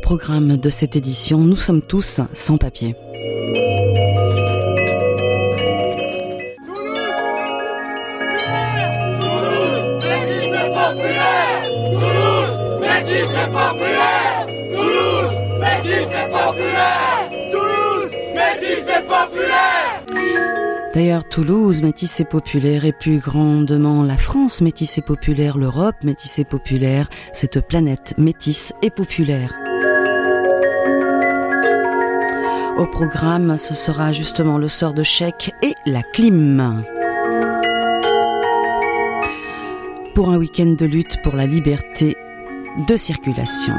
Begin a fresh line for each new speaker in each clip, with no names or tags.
programme de cette édition, nous sommes tous sans papier. D'ailleurs, Toulouse, métissée populaire, et plus grandement la France, métissée populaire, l'Europe, métissée populaire, cette planète métisse et populaire. Au programme, ce sera justement le sort de Sheikh et la clim. Pour un week-end de lutte pour la liberté de circulation.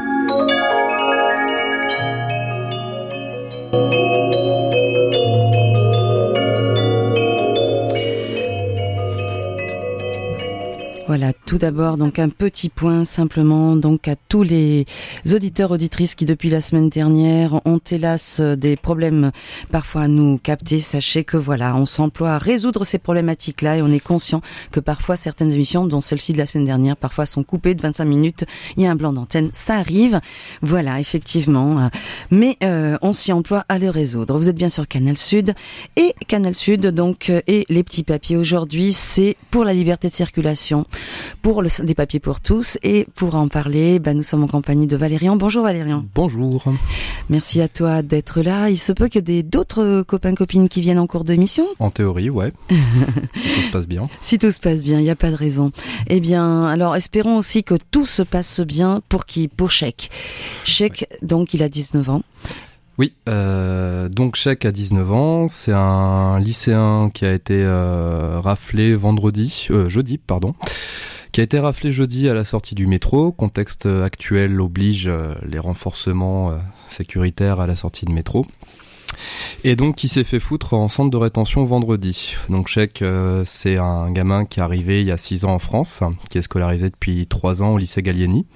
Voilà, tout d'abord, donc un petit point simplement donc à tous les auditeurs, auditrices qui depuis la semaine dernière ont hélas des problèmes parfois à nous capter. Sachez que voilà, on s'emploie à résoudre ces problématiques-là et on est conscient que parfois certaines émissions, dont celle-ci de la semaine dernière, parfois sont coupées de 25 minutes. Il y a un blanc d'antenne, ça arrive. Voilà, effectivement. Mais on s'y emploie à le résoudre. Vous êtes bien sur Canal Sud et Canal Sud donc et les petits papiers aujourd'hui, c'est pour la liberté de circulation. Pour des papiers pour tous et pour en parler, nous sommes en compagnie de Valérian. Bonjour Valérian.
Bonjour.
Merci à toi d'être là. Il se peut qu'il y ait d'autres copains-copines qui viennent en cours d'émission.
En théorie, ouais. Si tout se passe bien.
Si tout se passe bien, il n'y a pas de raison. Eh bien, alors espérons aussi que tout se passe bien pour qui ? Pour Sheikh. Sheikh, oui. Donc il a 19 ans.
Oui, donc Sheikh a 19 ans, c'est un lycéen qui a été raflé jeudi, qui a été raflé jeudi à la sortie du métro. Contexte actuel oblige les renforcements sécuritaires à la sortie de métro. Et donc qui s'est fait foutre en centre de rétention vendredi. Donc Sheikh, c'est un gamin qui est arrivé il y a 6 ans en France, qui est scolarisé depuis 3 ans au lycée Gallieni.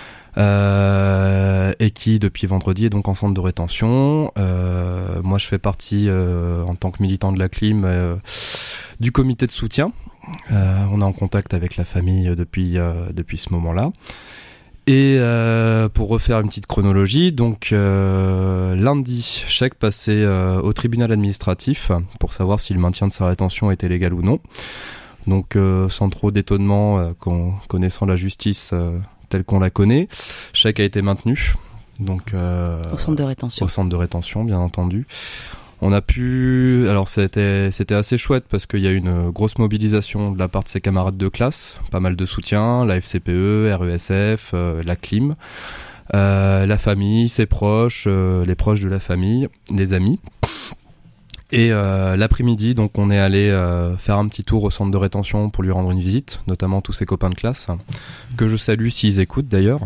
Et qui depuis vendredi est donc en centre de rétention. Moi je fais partie en tant que militant de la clim du comité de soutien. On est en contact avec la famille depuis ce moment-là. Et pour refaire une petite chronologie, donc lundi, Sheikh passait au tribunal administratif pour savoir si le maintien de sa rétention était légal ou non. Donc sans trop d'étonnement, connaissant la justice telle qu'on la connaît, Sheikh a été maintenu. Donc
au centre de rétention.
Au centre de rétention, bien entendu. On a pu, alors c'était assez chouette parce qu'il y a eu une grosse mobilisation de la part de ses camarades de classe, pas mal de soutien, la FCPE, RESF, la CLIM, la famille, ses proches, les proches de la famille, les amis. Et l'après-midi, donc on est allé faire un petit tour au centre de rétention pour lui rendre une visite, notamment tous ses copains de classe, que je salue s'ils écoutent d'ailleurs.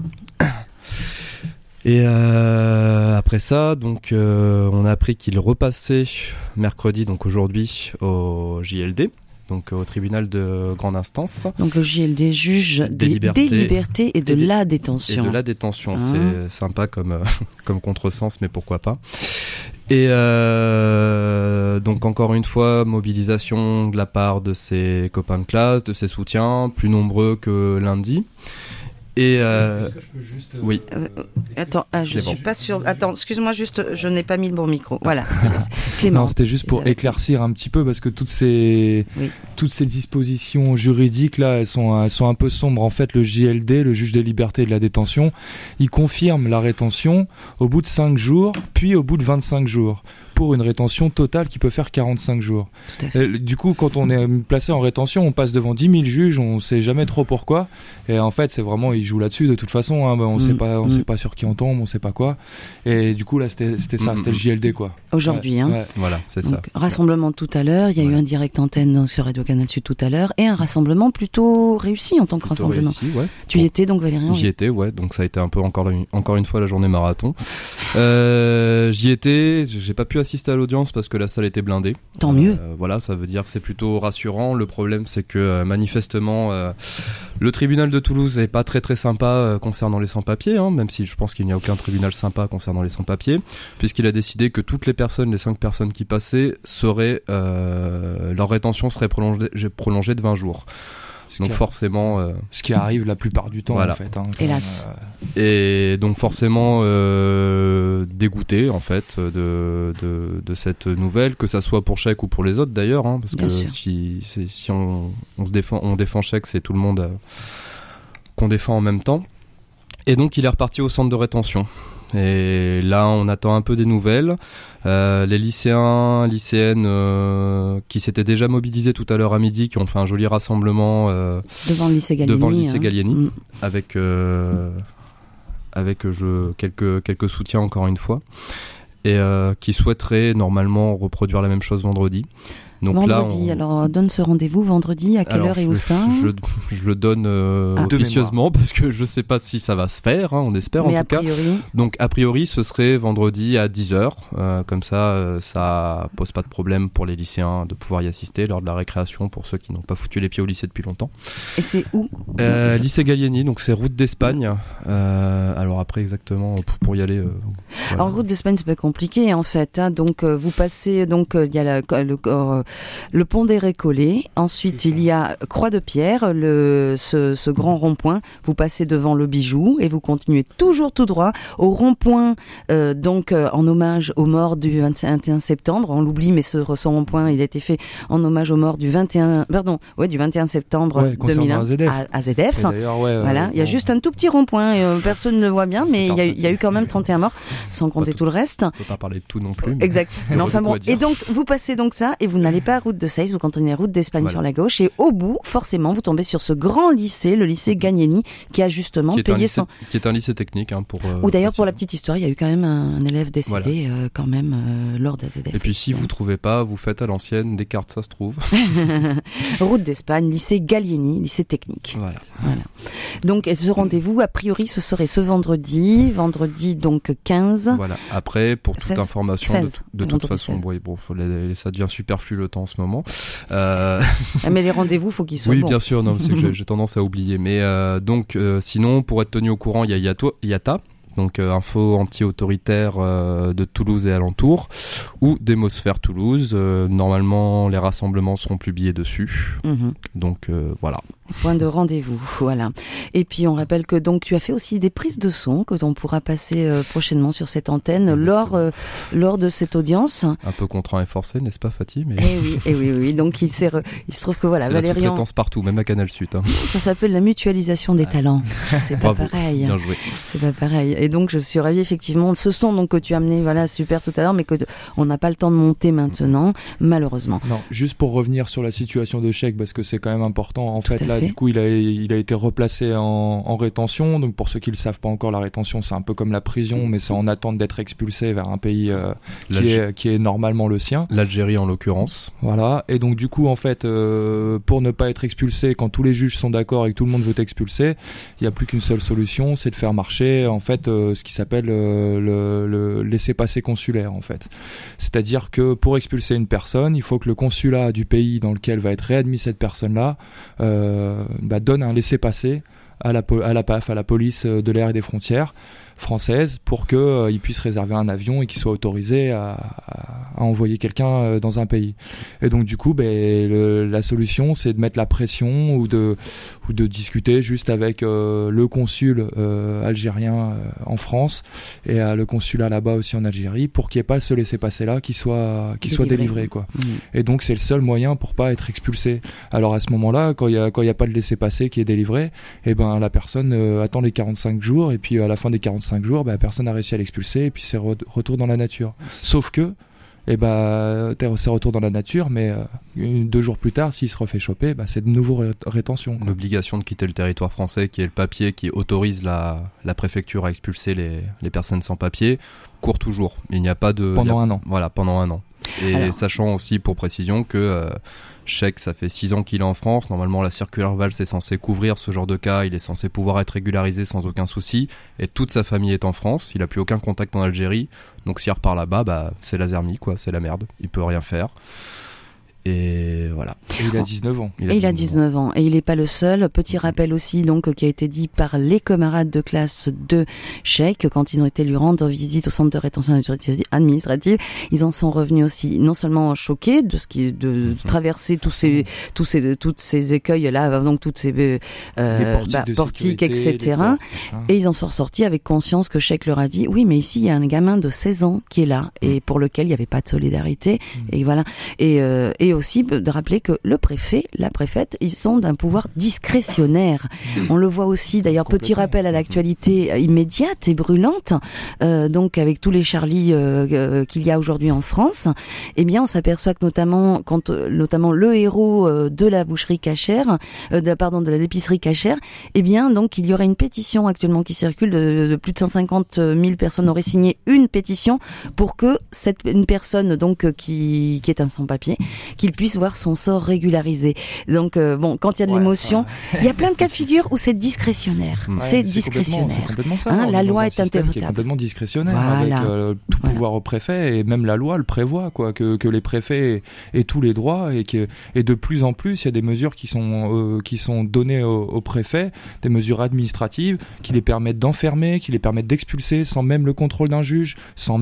Et après ça, donc on a appris qu'il repassait mercredi, donc aujourd'hui, au JLD, donc au tribunal de grande instance.
Donc le JLD, juge des libertés et de la détention.
Et de la détention, c'est sympa comme contresens, mais pourquoi pas. Et donc encore une fois, mobilisation de la part de ses copains de classe, de ses soutiens, plus nombreux que lundi. Et
est-ce que je peux juste
oui.
Attends, je suis pas sûre. Attends, excuse-moi, juste, je n'ai pas mis le bon micro. Voilà.
Clément. Non, c'était juste pour éclaircir un petit peu parce que toutes ces dispositions juridiques là, elles sont un peu sombres. En fait, le JLD, le juge des libertés et de la détention, il confirme la rétention au bout de 5 jours, puis au bout de 25 jours. Pour une rétention totale qui peut faire 45 jours.
Tout à fait.
Du coup, quand on est placé en rétention, on passe devant 10 000 juges, on sait jamais trop pourquoi. Et en fait, c'est vraiment, ils jouent là-dessus de toute façon. Hein, on sait pas sur qui on tombe, on sait pas quoi. Et du coup, là, c'était ça, c'était le JLD, quoi.
Aujourd'hui, hein.
Ouais. Voilà, c'est
donc,
ça.
Rassemblement tout à l'heure, il y a eu un direct antenne sur Radio Canal Sud tout à l'heure, et un rassemblement plutôt réussi en tant que rassemblement.
Réussi, ouais.
Tu y étais donc, Valérian?
J'y étais, ouais. Donc ça a été un peu encore une fois la journée marathon. J'y étais, j'ai pas pu assister à l'audience parce que la salle était blindée.
Tant mieux.
Voilà, ça veut dire que c'est plutôt rassurant. Le problème, c'est que manifestement, le tribunal de Toulouse est pas très très sympa concernant les sans-papiers, hein, même si je pense qu'il n'y a aucun tribunal sympa concernant les sans-papiers, puisqu'il a décidé que toutes les 5 personnes qui passaient leur rétention serait prolongée de 20 jours. Donc forcément...
ce qui arrive la plupart du temps,
voilà.
en fait. Hein,
hélas.
Et donc forcément dégoûté, en fait, de cette nouvelle, que ça soit pour Sheikh ou pour les autres d'ailleurs, hein, parce
Bien
que
sûr.
si on défend Sheikh, c'est tout le monde qu'on défend en même temps. Et donc il est reparti au centre de rétention. Et là, on attend un peu des nouvelles. Les lycéens, lycéennes qui s'étaient déjà mobilisés tout à l'heure à midi, qui ont fait un joli rassemblement
Devant le lycée Gallieni.
Avec quelques soutiens encore une fois, et qui souhaiteraient normalement reproduire la même chose vendredi. Donc
vendredi, alors donne ce rendez-vous vendredi, à quelle heure et où ça
je le donne officieusement parce que je sais pas si ça va se faire, hein, on espère. Mais en tout cas. Donc a priori ce serait vendredi à 10h, comme ça pose pas de problème pour les lycéens de pouvoir y assister lors de la récréation pour ceux qui n'ont pas foutu les pieds au lycée depuis longtemps.
Et c'est où
Lycée Gallieni, donc c'est route d'Espagne. Alors après exactement pour y aller.
Voilà. Alors route d'Espagne c'est pas compliqué en fait, hein, donc vous passez, donc il y a le pont des Récollets, ensuite il y a Croix de Pierre, ce grand rond-point, vous passez devant le Bijou et vous continuez toujours tout droit au rond-point, en hommage aux morts du 21 septembre, on l'oublie mais ce rond-point il a été fait en hommage aux morts du 21 septembre 2001 à ZF. Voilà, il y a juste un tout petit rond-point, personne ne voit bien, mais il y a eu quand même 31 morts, sans compter tout le reste.
On peut pas parler de tout non plus.
Exact. Mais enfin bon, et donc vous passez donc ça et vous n'allez pas à route de Seyss, vous continuez route d'Espagne sur la gauche et au bout, forcément, vous tombez sur ce grand lycée, le lycée Gallieni, qui a justement payé son...
Qui est un lycée technique, hein, pour...
Ou d'ailleurs, pour la petite histoire, il y a eu quand même un élève décédé, quand même, lors d'AZF.
Et puis si vous trouvez pas, vous faites à l'ancienne, des cartes, ça se trouve.
Route d'Espagne, lycée Gallieni, lycée technique. Voilà. Donc, ce rendez-vous, a priori, ce serait ce vendredi donc 15.
Voilà. Après, pour toute
16,
information,
16,
de toute façon, ça devient superflu le temps en ce moment.
Mais les rendez-vous, faut qu'ils soient bons.
Oui, bien sûr, non, c'est que j'ai tendance à oublier. Mais sinon, pour être tenu au courant, il y a IATA. Donc info anti-autoritaire de Toulouse et alentours, ou Démosphère Toulouse. Normalement, les rassemblements seront publiés dessus. Donc voilà.
Point de rendez-vous, voilà. Et puis on rappelle que donc tu as fait aussi des prises de son que l'on pourra passer prochainement sur cette antenne lors de cette audience. Un
peu contraint et forcé, n'est-ce pas, Fatih? Mais...
Eh oui. Donc il se trouve que voilà,
c'est
Valérian.
La sous-traitance partout, même à Canal Sud. Hein.
Ça s'appelle la mutualisation des talents. C'est pas pareil.
Bien joué.
C'est pas pareil. Et donc je suis ravie effectivement. Ce son donc que tu as amené, voilà, super tout à l'heure, mais que on n'a pas le temps de monter maintenant, malheureusement.
Non, juste pour revenir sur la situation de Sheikh, parce que c'est quand même important. En fait, là, du coup, il a été replacé en rétention. Donc pour ceux qui le savent pas encore, la rétention c'est un peu comme la prison, mais c'est en attente d'être expulsé vers un pays qui est normalement le sien.
L'Algérie en l'occurrence.
Voilà. Et donc du coup en fait, pour ne pas être expulsé, quand tous les juges sont d'accord et que tout le monde veut t'expulser, il y a plus qu'une seule solution, c'est de faire marcher en fait ce qui s'appelle le laissez-passer consulaire en fait. C'est-à-dire que pour expulser une personne, il faut que le consulat du pays dans lequel va être réadmis cette personne-là donne un laissez-passer à la PAF, à la police de l'air et des frontières française, pour qu'ils puissent réserver un avion et qu'ils soient autorisés à envoyer quelqu'un dans un pays. Et donc du coup, la solution, c'est de mettre la pression ou de discuter juste avec le consul algérien en France et le consulat là-bas aussi en Algérie, pour qu'il n'y ait pas ce laissez-passer-là qui soit délivré, quoi. Et donc c'est le seul moyen pour pas être expulsé. Alors à ce moment-là, quand il y a pas de laissez-passer qui est délivré, la personne attend les 45 jours et puis à la fin des 45 jours, personne n'a réussi à l'expulser et puis c'est retour dans la nature. Sauf que c'est retour dans la nature, mais 2 jours plus tard, s'il se refait choper, c'est de nouveau rétention.
L'obligation de quitter le territoire français, qui est le papier qui autorise la préfecture à expulser les personnes sans papier, court toujours. Il n'y a pas de...
Pendant un an.
Voilà, pendant un an. Et sachant aussi, pour précision, que Sheikh, ça fait 6 ans qu'il est en France. Normalement, la circulaire Valls est censée couvrir ce genre de cas. Il est censé pouvoir être régularisé sans aucun souci. Et toute sa famille est en France. Il a plus aucun contact en Algérie. Donc s'il repart là-bas, c'est la zermie, quoi. C'est la merde. Il peut rien faire. Et voilà.
Et il a 19 ans.
Il a 19 ans. Et il n'est pas le seul. Petit rappel aussi, donc, qui a été dit par les camarades de classe de Cheikh quand ils ont été lui rendre visite au centre de rétention administrative. Ils en sont revenus aussi, non seulement choqués de ce qui, de traverser toutes ces écueils là, donc toutes ces portiques, etc. Et ils en sont ressortis avec conscience que Cheikh leur a dit, oui, mais ici il y a un gamin de 16 ans qui est là et pour lequel il n'y avait pas de solidarité. Et voilà. Et aussi de rappeler que le préfet, la préfète, ils sont d'un pouvoir discrétionnaire. On le voit aussi, d'ailleurs, petit rappel à l'actualité immédiate et brûlante, donc avec tous les Charlie qu'il y a aujourd'hui en France, eh bien, on s'aperçoit que notamment le héros de la boucherie cachère, de l'épicerie cachère, eh bien, donc, il y aurait une pétition actuellement qui circule de plus de 150 000 personnes auraient signé une pétition pour que une personne, donc, qui est un sans-papier, qu'il puisse voir son sort régularisé. Donc, quand il y a de l'émotion, il y a plein de cas de figure où c'est discrétionnaire. C'est discrétionnaire.
C'est complètement ça.
La loi est interprétable.
Qui est complètement discrétionnaire, avec tout pouvoir au préfet, et même la loi le prévoit, quoi, que les préfets aient tous les droits, et de plus en plus, il y a des mesures qui sont données aux préfets, des mesures administratives qui les permettent d'enfermer, qui les permettent d'expulser sans même le contrôle d'un juge.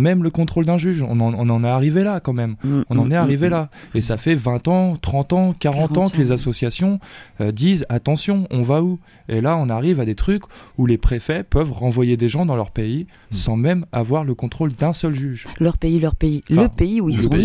On en est arrivé là, quand même. On en est arrivé là. Et ça fait 20 ans, 30 ans, 40 ans que les associations disent attention, on va où ? Et là, on arrive à des trucs où les préfets peuvent renvoyer des gens dans leur pays sans même avoir le contrôle d'un seul juge.
Leur pays. Le pays où ils sont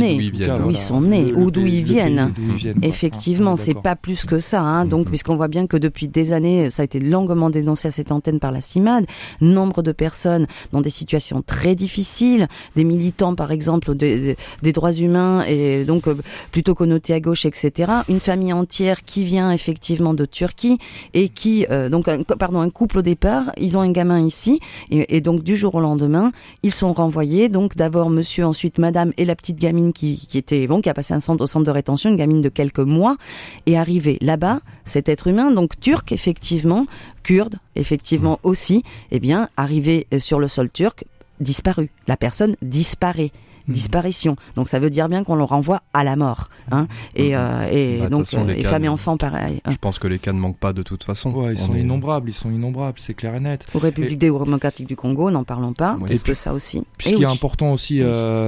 nés. Ou d'où ils viennent. Effectivement, c'est pas plus que ça. Hein. Donc, puisqu'on voit bien que depuis des années, ça a été longuement dénoncé à cette antenne par la CIMAD, nombre de personnes dans des situations très difficiles, des militants, par exemple, des droits humains, et donc plutôt connotés à gauche, etc. Une famille entière qui vient effectivement de Turquie et qui, un couple au départ, ils ont un gamin ici, et donc du jour au lendemain, ils sont renvoyés. Donc d'abord monsieur, ensuite madame et la petite gamine qui a passé au centre de rétention, une gamine de quelques mois, est arrivée là-bas, cet être humain, donc turc effectivement, kurde effectivement aussi, eh bien arrivé sur le sol turc, disparu. La personne disparaît. Disparition. Donc ça veut dire bien qu'on le renvoie à la mort. Hein. Et donc les femmes et enfants pareil.
Je pense que les cas ne manquent pas de toute façon.
Ouais, ils sont innombrables, c'est clair et net.
Aux Républiques démocratiques du Congo, n'en parlons pas. Est-ce que ça aussi.
Ce qui est important aussi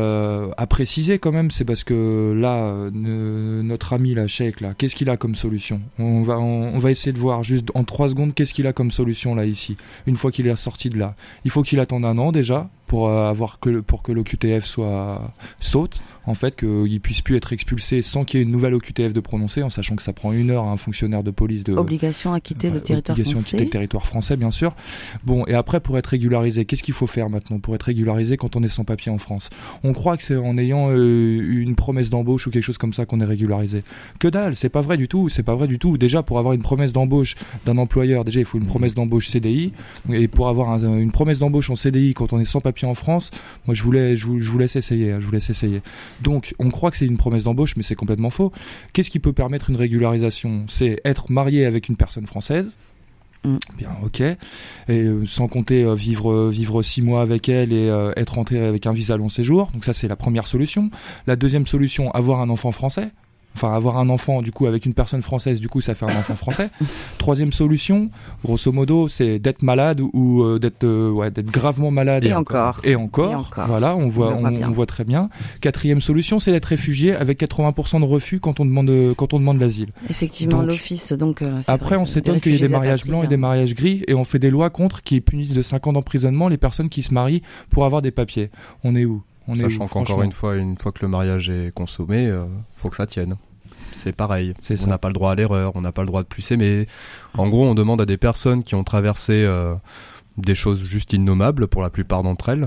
à préciser quand même, c'est parce que là, notre ami là, Cheikh, là, qu'est-ce qu'il a comme solution ? On va essayer de voir juste en 3 secondes qu'est-ce qu'il a comme solution là ici. Une fois qu'il est sorti de là, il faut qu'il attende 1 an déjà. Pour que l'OQTF saute, en fait, qu'il puisse plus être expulsé sans qu'il y ait une nouvelle OQTF de prononcer, en sachant que ça prend 1 heure à un fonctionnaire de police
obligation à quitter le territoire français.
Obligation à quitter le territoire français, bien sûr. Bon, et après, pour être régularisé, qu'est-ce qu'il faut faire maintenant pour être régularisé quand on est sans papier en France ? On croit que c'est en ayant une promesse d'embauche ou quelque chose comme ça qu'on est régularisé. Que dalle, c'est pas vrai du tout. Déjà, pour avoir une promesse d'embauche d'un employeur, déjà il faut une promesse d'embauche CDI, et pour avoir une promesse d'embauche en CDI quand on est sans papier en France, moi je vous laisse essayer. Donc on croit que c'est une promesse d'embauche, mais c'est complètement faux. Qu'est-ce qui peut permettre une régularisation ? C'est être marié avec une personne française. Bien, ok. Et sans compter vivre 6 mois avec elle et être rentré avec un visa long séjour. Donc ça c'est la première solution. La deuxième solution, avoir un enfant français. Enfin, avoir un enfant, du coup, avec une personne française, du coup, ça fait un enfant français. Troisième solution, grosso modo, c'est d'être malade ou d'être gravement malade.
Et encore.
Voilà, on voit très bien. Quatrième solution, c'est d'être réfugié avec 80% de refus quand on demande l'asile.
Effectivement, donc, l'office, donc.
Après, on s'étonne qu'il y ait des mariages blancs et des mariages gris, et on fait des lois contre qui punissent de 5 ans d'emprisonnement les personnes qui se marient pour avoir des papiers. On est où ?
Sachant qu'encore une fois que le mariage est consommé, faut que ça tienne. C'est pareil. On n'a pas le droit à l'erreur, on n'a pas le droit de plus s'aimer. En gros, on demande à des personnes qui ont traversé des choses juste innommables, pour la plupart d'entre elles,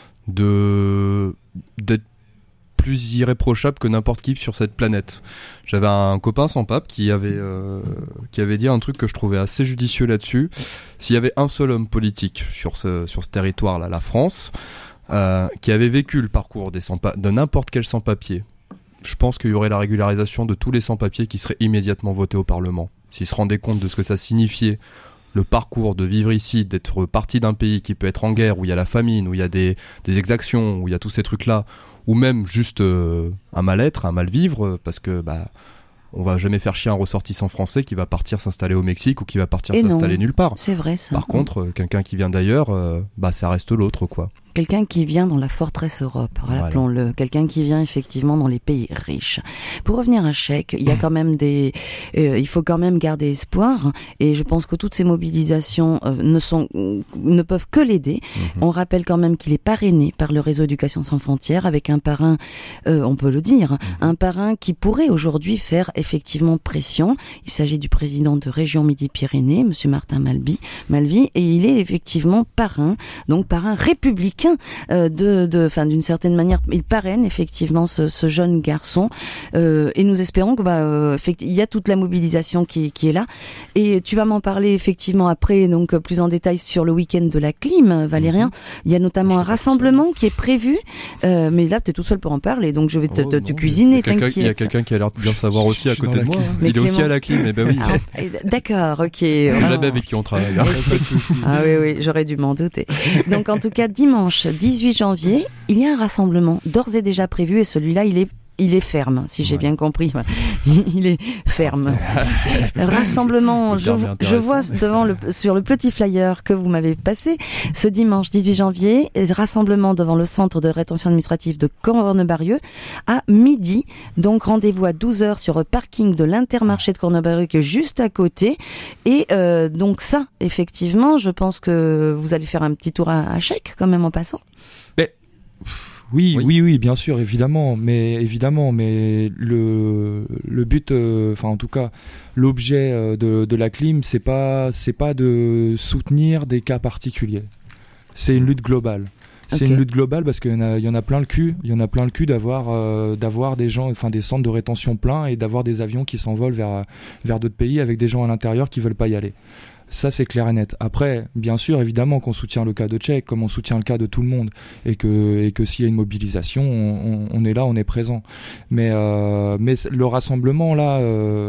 d'être plus irréprochables que n'importe qui sur cette planète. J'avais un copain sans pape qui avait dit un truc que je trouvais assez judicieux là-dessus. S'il y avait un seul homme politique sur ce territoire-là, la France, qui avait vécu le parcours de n'importe quel sans-papier, je pense qu'il y aurait la régularisation de tous les sans-papiers qui seraient immédiatement votés au Parlement. S'ils se rendaient compte de ce que ça signifiait, le parcours de vivre ici, d'être parti d'un pays qui peut être en guerre, où il y a la famine, où il y a des exactions, où il y a tous ces trucs-là, ou même juste un mal-être, un mal-vivre, parce que on va jamais faire chier un ressortissant français qui va partir s'installer au Mexique ou qui va partir s'installer nulle part.
C'est vrai ça.
Par contre, quelqu'un qui vient d'ailleurs, ça reste l'autre, quoi.
Quelqu'un qui vient dans la forteresse Europe, rappelons-le. Quelqu'un qui vient effectivement dans les pays riches. Pour revenir à Chèque, il y a quand même il faut quand même garder espoir. Et je pense que toutes ces mobilisations ne peuvent que l'aider. On rappelle quand même qu'il est parrainé par le réseau Éducation sans frontières avec un parrain, on peut le dire, un parrain qui pourrait aujourd'hui faire effectivement pression. Il s'agit du président de Région Midi-Pyrénées, monsieur Martin Malvy, et il est effectivement parrain, donc parrain républicain d'une certaine manière, il parraine effectivement ce jeune garçon et nous espérons que il y a toute la mobilisation qui est là. Et tu vas m'en parler effectivement après, donc plus en détail sur le week-end de la clim, Valérien. Il y a notamment un rassemblement qui est prévu, mais là tu es tout seul pour en parler, donc je vais te cuisiner.
Il y a quelqu'un qui a l'air de bien savoir aussi à côté de moi. Il est aussi à la clim, oui.
D'accord, ok.
C'est jamais avec qui on travaille.
Ah oui, j'aurais dû m'en douter. Donc en tout cas, dimanche 18 janvier, il y a un rassemblement d'ores et déjà prévu et celui-là, il est ferme, si j'ai bien compris. Il est ferme. Rassemblement, je vois sur le petit flyer que vous m'avez passé, ce dimanche 18 janvier, rassemblement devant le centre de rétention administrative de Cornebarieux à midi. Donc rendez-vous à 12h sur le parking de l'Intermarché de Cornebarieux qui est juste à côté. Et donc ça, effectivement, je pense que vous allez faire un petit tour à Chèque quand même en passant.
Oui, bien sûr, évidemment, mais le but, en tout cas, l'objet de la clim, c'est pas de soutenir des cas particuliers. C'est une lutte globale. C'est une lutte globale parce qu'il y en a plein le cul. Il y en a plein le cul d'avoir des gens, des centres de rétention pleins et d'avoir des avions qui s'envolent vers d'autres pays avec des gens à l'intérieur qui veulent pas y aller. Ça, c'est clair et net. Après, bien sûr, évidemment qu'on soutient le cas de Tchèque, comme on soutient le cas de tout le monde, et que s'il y a une mobilisation, on est là, on est présent. Mais le rassemblement là,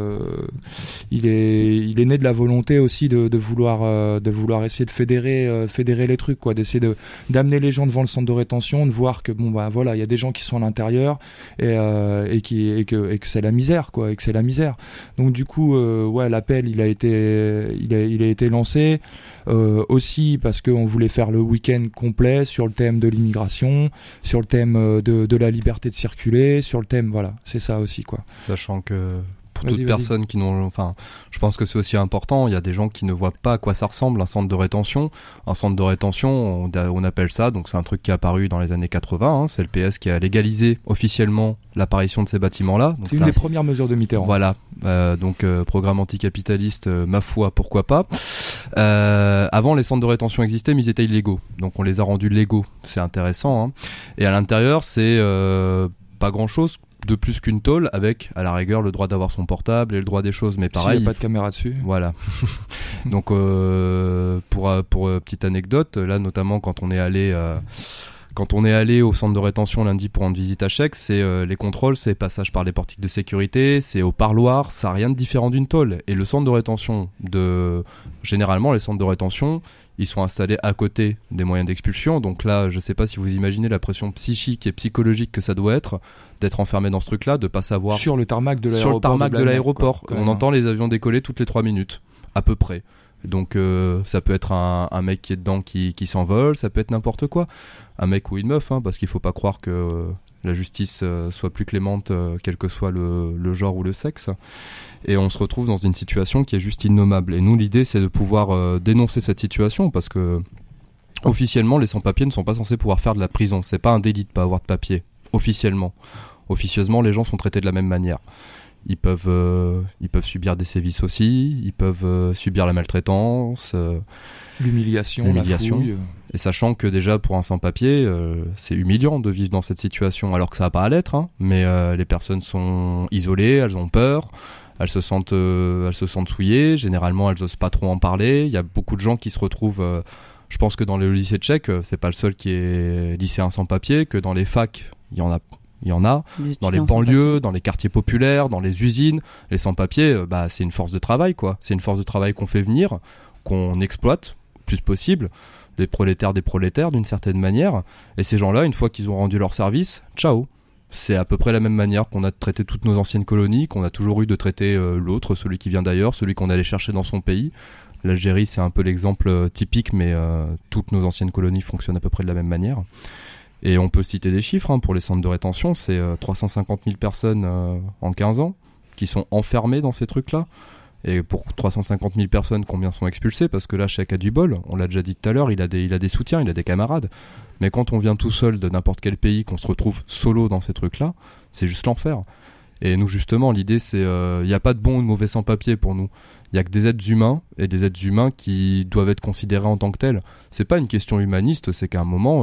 il est né de la volonté aussi de vouloir essayer de fédérer les trucs, quoi, d'essayer d'amener les gens devant le centre de rétention, de voir que il y a des gens qui sont à l'intérieur et que c'est la misère, quoi, et que c'est la misère. Donc du coup, l'appel, il a été lancé aussi parce qu'on voulait faire le week-end complet sur le thème de l'immigration, sur le thème de la liberté de circuler, sur le thème, c'est ça aussi, quoi.
Sachant que pour toute personne qui n'ont, je pense que c'est aussi important. Il y a des gens qui ne voient pas à quoi ça ressemble un centre de rétention. Un centre de rétention, on appelle ça, donc c'est un truc qui est apparu dans les années 80. C'est le PS qui a légalisé officiellement l'apparition de ces bâtiments-là. Donc
c'est une des premières mesures de Mitterrand.
Voilà, programme anticapitaliste, ma foi, pourquoi pas. Avant, les centres de rétention existaient, mais ils étaient illégaux. Donc on les a rendus légaux. C'est intéressant. Et à l'intérieur, c'est pas grand-chose de plus qu'une tôle avec, à la rigueur, le droit d'avoir son portable et le droit des choses, mais pareil.
S'il n'y a pas de caméra dessus.
Voilà. Donc, pour petite anecdote, là, notamment quand on est allé au centre de rétention lundi pour rendre visite à Chèque, c'est les contrôles, c'est passage par les portiques de sécurité, c'est au parloir, ça n'a rien de différent d'une tôle. Et le centre de rétention généralement, les centres de rétention, ils sont installés à côté des moyens d'expulsion. Donc là, je ne sais pas si vous imaginez la pression psychique et psychologique que ça doit être d'être enfermé dans ce truc-là, de pas savoir...
Sur le tarmac de l'aéroport.
Sur le tarmac de l'aéroport. On entend les avions décoller toutes les 3 minutes, à peu près. Donc ça peut être un mec qui est dedans qui s'envole, ça peut être n'importe quoi. Un mec ou une meuf, parce qu'il faut pas croire que la justice soit plus clémente quel que soit le genre ou le sexe. Et on se retrouve dans une situation qui est juste innommable. Et nous, l'idée, c'est de pouvoir dénoncer cette situation, parce que officiellement, les sans-papiers ne sont pas censés pouvoir faire de la prison. C'est pas un délit de pas avoir de papier, officiellement. Officieusement, les gens sont traités de la même manière. Ils peuvent subir des sévices aussi, ils peuvent subir la maltraitance,
l'humiliation, la fouille.
Et sachant que déjà pour un sans-papier, c'est humiliant de vivre dans cette situation, alors que ça n'a pas à l'être, mais les personnes sont isolées, elles ont peur, elles se sentent souillées, généralement elles osent pas trop en parler. Il y a beaucoup de gens qui se retrouvent, je pense que dans le lycée tchèque, c'est pas le seul qui est lycéen sans-papier, que dans les facs, il y en a, dans les banlieues, dans les quartiers populaires, dans les usines. Les sans-papiers, c'est une force de travail, quoi. C'est une force de travail qu'on fait venir, qu'on exploite le plus possible. les prolétaires des prolétaires d'une certaine manière. Et ces gens-là, une fois qu'ils ont rendu leur service, ciao. C'est à peu près la même manière qu'on a traité toutes nos anciennes colonies, qu'on a toujours eu de traiter l'autre, celui qui vient d'ailleurs, celui qu'on allait chercher dans son pays. L'Algérie, c'est un peu l'exemple typique, mais toutes nos anciennes colonies fonctionnent à peu près de la même manière. Et on peut citer des chiffres pour les centres de rétention, c'est 350 000 personnes en 15 ans qui sont enfermées dans ces trucs-là. Et pour 350 000 personnes, combien sont expulsées? Parce que là, Cheikh a du bol, on l'a déjà dit tout à l'heure, il a des soutiens, il a des camarades. Mais quand on vient tout seul de n'importe quel pays, qu'on se retrouve solo dans ces trucs-là, c'est juste l'enfer. Et nous, justement, l'idée, c'est il n'y a pas de bon ou de mauvais sans-papiers pour nous. Il n'y a que des êtres humains, et des êtres humains qui doivent être considérés en tant que tels. C'est pas une question humaniste, c'est qu'à un moment...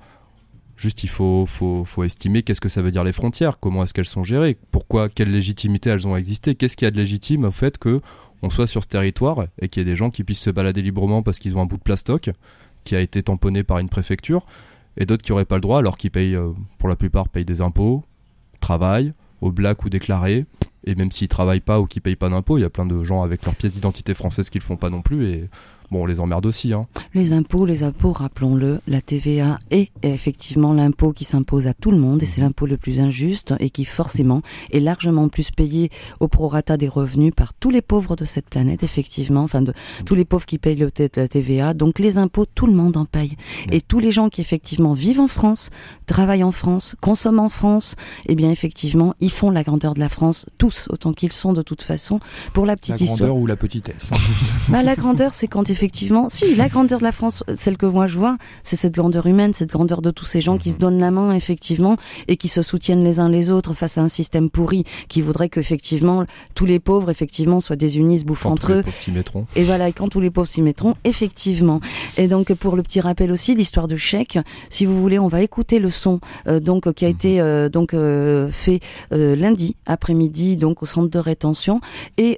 juste, il faut estimer qu'est-ce que ça veut dire les frontières, comment est-ce qu'elles sont gérées, pourquoi, quelle légitimité elles ont existé, qu'est-ce qu'il y a de légitime au fait qu'on soit sur ce territoire et qu'il y ait des gens qui puissent se balader librement parce qu'ils ont un bout de plastoc qui a été tamponné par une préfecture, et d'autres qui n'auraient pas le droit alors qu'ils payent, pour la plupart, payent des impôts, travaillent, au black ou déclarés, et même s'ils travaillent pas ou qu'ils payent pas d'impôts, il y a plein de gens avec leur pièce d'identité française qui le font pas non plus, et... Bon, on les emmerde aussi.
Les impôts, rappelons-le, la TVA est effectivement l'impôt qui s'impose à tout le monde et c'est l'impôt le plus injuste et qui forcément est largement plus payé au prorata des revenus par tous les pauvres de cette planète, effectivement, enfin de tous les pauvres qui payent la TVA. Donc les impôts, tout le monde en paye. Et tous les gens qui effectivement vivent en France, travaillent en France, consomment en France, eh bien effectivement, ils font la grandeur de la France, tous, autant qu'ils sont de toute façon. Pour la petite histoire.
La grandeur ou la petitesse?
La grandeur, c'est quand effectivement, si, la grandeur de la France, celle que moi je vois, c'est cette grandeur humaine, cette grandeur de tous ces gens qui se donnent la main, effectivement, et qui se soutiennent les uns les autres face à un système pourri qui voudrait qu'effectivement, tous les pauvres, effectivement, soient désunis, se bouffent entre eux.
Quand tous les pauvres s'y mettront.
Et voilà, et quand tous les pauvres s'y mettront, effectivement. Et donc, pour le petit rappel aussi, l'histoire de Cheikh, si vous voulez, on va écouter le son, qui a été, fait, lundi après-midi, donc, au centre de rétention, et,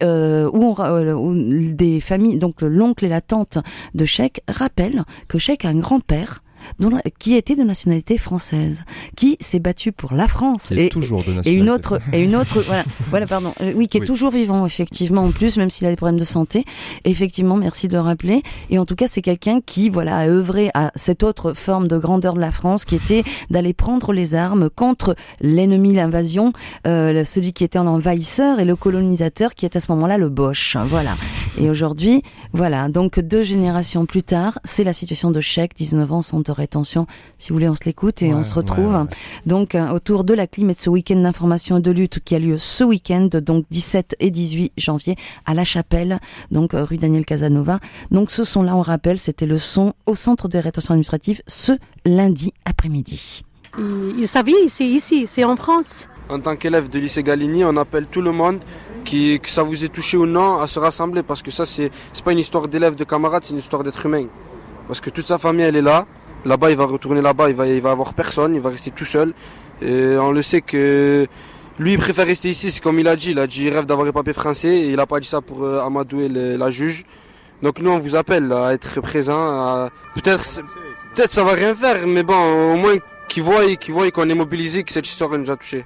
où des familles, donc, l'oncle et la tante de Cheikh rappellent que Cheikh a un grand-père qui était de nationalité française, qui s'est battu pour la France
et toujours de nationalité.
et une autre qui est toujours vivant effectivement en plus, même s'il a des problèmes de santé. Et effectivement, merci de le rappeler. Et en tout cas, c'est quelqu'un qui a œuvré à cette autre forme de grandeur de la France, qui était d'aller prendre les armes contre l'ennemi, l'invasion, celui qui était un envahisseur et le colonisateur qui est à ce moment-là le Boche. Voilà. Et aujourd'hui, voilà, donc 2 générations plus tard, c'est la situation de Cheikh, 19 ans, centre de rétention. Si vous voulez, on se l'écoute et on se retrouve. Donc, autour de la clim et de ce week-end d'information et de lutte qui a lieu ce week-end, donc 17 et 18 janvier, à La Chapelle, donc rue Daniel Casanova. Donc, ce son-là, on rappelle, c'était le son au centre de rétention administrative ce lundi après-midi.
Sa vie, c'est ici, c'est en France.
En tant qu'élève de lycée Galigny, on appelle tout le monde, que ça vous ait touché ou non, à se rassembler, parce que ça, c'est pas une histoire d'élève, de camarade, c'est une histoire d'être humain. Parce que toute sa famille, elle est là. Là-bas, il va retourner là-bas, il va avoir personne, il va rester tout seul. Et on le sait que lui, il préfère rester ici, c'est comme il a dit, il rêve d'avoir les papiers français, et il a pas dit ça pour amadouer la juge. Donc nous, on vous appelle à être présent. Peut-être ça va rien faire, mais bon, au moins qu'ils voient qu'on est mobilisé, que cette histoire nous a touchés.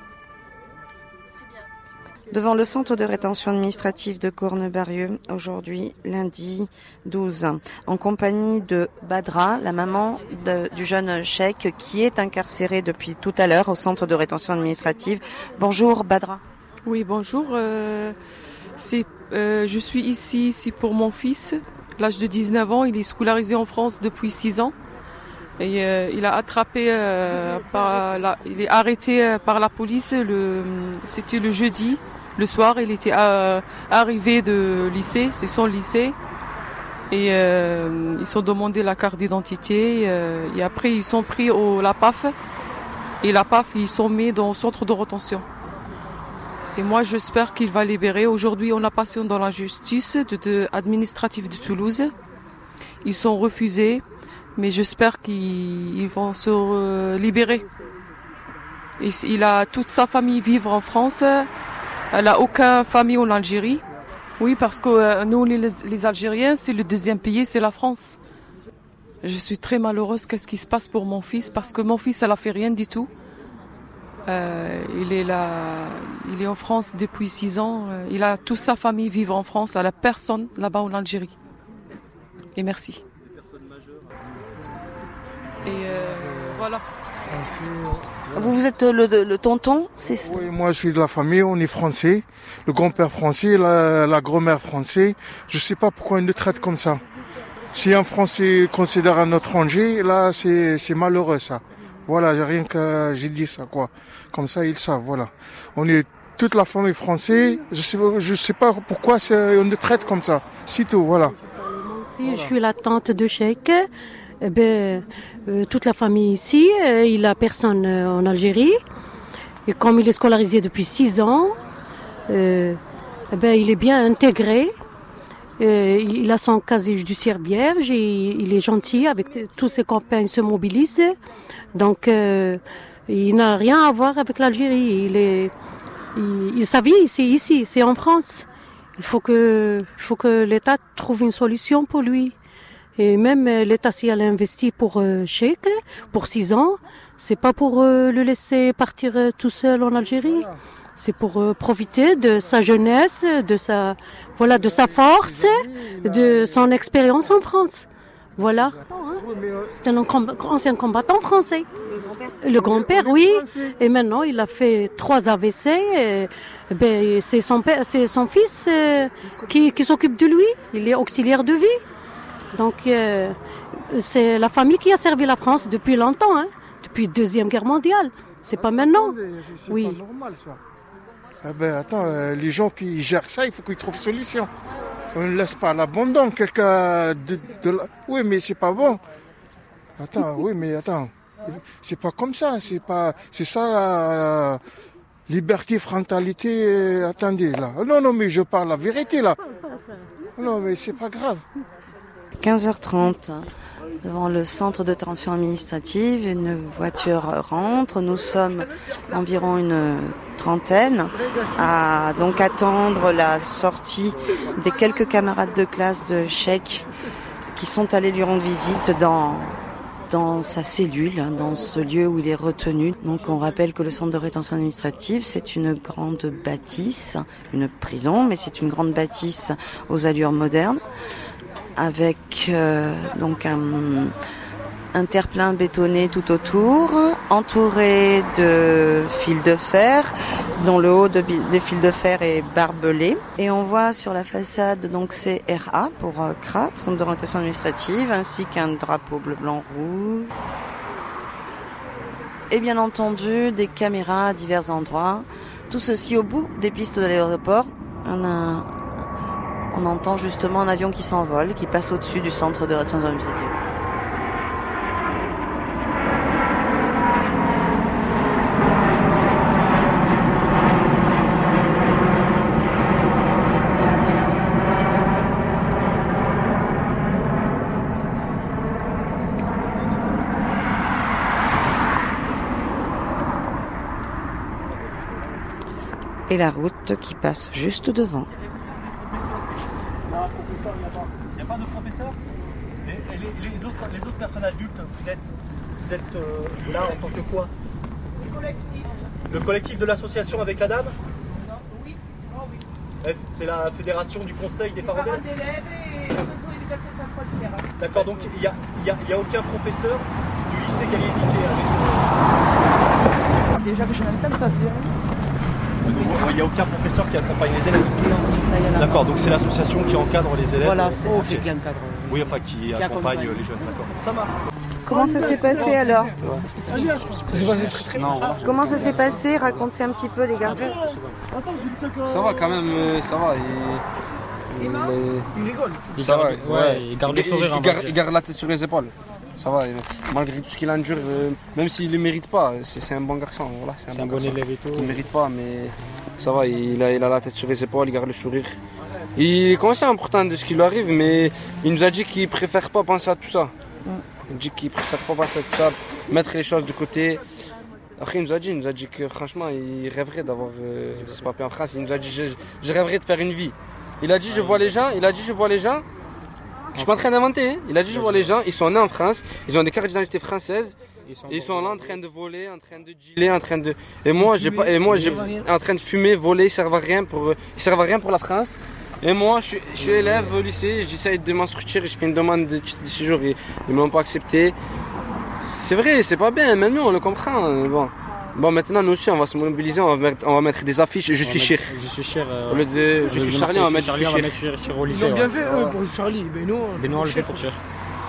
Devant le centre de rétention administrative de Cornebarieux, aujourd'hui, lundi 12, en compagnie de Badra, la maman du jeune Cheikh qui est incarcéré depuis tout à l'heure au centre de rétention administrative. Bonjour Badra.
Oui, bonjour. Je suis ici pour mon fils. L'âge de 19 ans, il est scolarisé en France depuis 6 ans. Et il a attrapé, il est arrêté par la police. C'était le jeudi. Le soir, il était arrivé de lycée, c'est son lycée, et ils sont demandé la carte d'identité, et après ils sont pris la PAF, et la PAF ils sont mis dans le centre de rétention. Et moi j'espère qu'il va libérer. Aujourd'hui on a passé dans la justice administrative de Toulouse, ils sont refusés, mais j'espère qu'ils vont se libérer. Il a toute sa famille vivre en France. Elle n'a aucune famille en Algérie. Oui, parce que nous, les Algériens, c'est le deuxième pays, c'est la France. Je suis très malheureuse. Qu'est-ce qui se passe pour mon fils? Parce que mon fils, elle n'a fait rien du tout. Il est en France depuis 6 ans. Il a toute sa famille vivre en France. Elle n'a personne là-bas en Algérie. Et merci. Et voilà.
Vous êtes le tonton, c'est ça?
Oui, moi je suis de la famille, on est français. Le grand-père français, la grand-mère français. Je sais pas pourquoi ils nous traitent comme ça. Si un Français considère un étranger, là c'est malheureux ça. Voilà, j'ai dit ça quoi. Comme ça ils savent, voilà. On est toute la famille française. Je sais pas pourquoi on nous traite comme ça. C'est tout, voilà.
Moi aussi, je suis la tante de Cheikh. Toute la famille ici, il a personne en Algérie. Et comme il est scolarisé depuis 6 ans, il est bien intégré. Il a son casier judiciaire vierge, il est gentil, avec tous ses copains, il se mobilise. Donc, il n'a rien à voir avec l'Algérie. Sa vie, c'est ici, c'est en France. Il faut que l'État trouve une solution pour lui. Et même l'État, si elle investit pour Cheikh, pour 6 ans, c'est pas pour le laisser partir tout seul en Algérie. C'est pour profiter de sa jeunesse, de sa force, de son expérience en France. Voilà. C'est un ancien combattant français. Le grand-père, oui. Et maintenant, il a fait 3 AVC. C'est son fils qui s'occupe de lui. Il est auxiliaire de vie. Donc, c'est la famille qui a servi la France depuis longtemps, hein, depuis la Deuxième Guerre mondiale. C'est pas maintenant. Oui.
C'est pas normal, ça. Attends, les gens qui gèrent ça, il faut qu'ils trouvent solution. On ne laisse pas à l'abandon quelqu'un Oui, mais c'est pas bon. Attends. C'est pas comme ça. C'est ça la liberté, frontalité. Attendez, là. Non, mais je parle la vérité, là. Non, mais c'est pas grave.
15h30, devant le centre de transfert administrative, une voiture rentre. Nous sommes environ une trentaine à donc attendre la sortie des quelques camarades de classe de Cheikh qui sont allés lui rendre visite dans sa cellule, dans ce lieu où il est retenu. Donc on rappelle que le centre de rétention administrative, c'est une grande bâtisse, une prison, mais c'est une grande bâtisse aux allures modernes, avec donc un terre-plein bétonné tout autour, entouré de fils de fer, dont le haut des fils de fer est barbelé. Et on voit sur la façade donc CRA pour CRA, Centre de rotation administrative, ainsi qu'un drapeau bleu, blanc, rouge. Et bien entendu des caméras à divers endroits. Tout ceci au bout des pistes de l'aéroport. On entend justement un avion qui s'envole, qui passe au-dessus du centre de rétention administrative. Et la route qui passe juste devant.
Il n'y a pas de professeur. Les autres personnes adultes, vous êtes là en tant que quoi? Le collectif de l'association avec la dame?
Oui.
C'est la fédération du conseil des parents d'élèves
et réseau éducation sans frontières.
D'accord, donc il n'y a aucun professeur du lycée Gallier-Viquet avec...
Déjà que je n'aime pas bien.
Il n'y a aucun professeur qui accompagne les élèves. Non, d'accord, donc c'est l'association qui encadre les élèves.
Voilà, c'est qui encadre.
Oui, enfin qui accompagne les jeunes, d'accord. Ça marche.
Comment ça s'est passé alors?
Ça s'est passé très bien.
Comment ça s'est passé? Racontez un petit peu les gars.
Ça va quand même, ça va.
Il rigole.
Ça va, ouais.
Il garde le sourire.
Il garde la tête sur les épaules. Ça va, malgré tout ce qu'il endure, même s'il ne le mérite pas, c'est un bon garçon. Voilà, c'est un bon élève et tout. Il ne mérite pas, mais ça va, il a la tête sur les épaules, il garde le sourire. Il est conscient pourtant de ce qui lui arrive, mais il nous a dit qu'il ne préfère pas penser à tout ça. Il dit qu'il ne préfère pas penser à tout ça, mettre les choses de côté. Après, il nous a dit que franchement, il rêverait d'avoir ce papier en France. Il nous a dit, je rêverais de faire une vie. Il a dit, je vois les gens. Je suis pas en train d'inventer, hein. Il a dit, je vois les gens, ils sont nés en France, ils ont des cartes d'identité françaises, ils sont là en train de voler, en train de dealer, et moi, en train de fumer, voler, ils servent à rien pour la France. Et moi, je suis élève au lycée, j'essaye de m'en sortir, je fais une demande de séjour, ils me l'ont pas accepté. C'est vrai, c'est pas bien, mais nous on le comprend. Bon, maintenant nous aussi on va se mobiliser, on va mettre des affiches. Je suis Chir.
Je suis Chir.
Au lieu de je suis Charlie, on va mettre Chir.
Au lycée.
Ils ont bien fait eux pour Charlie. Mais nous
on le fait pour Chir.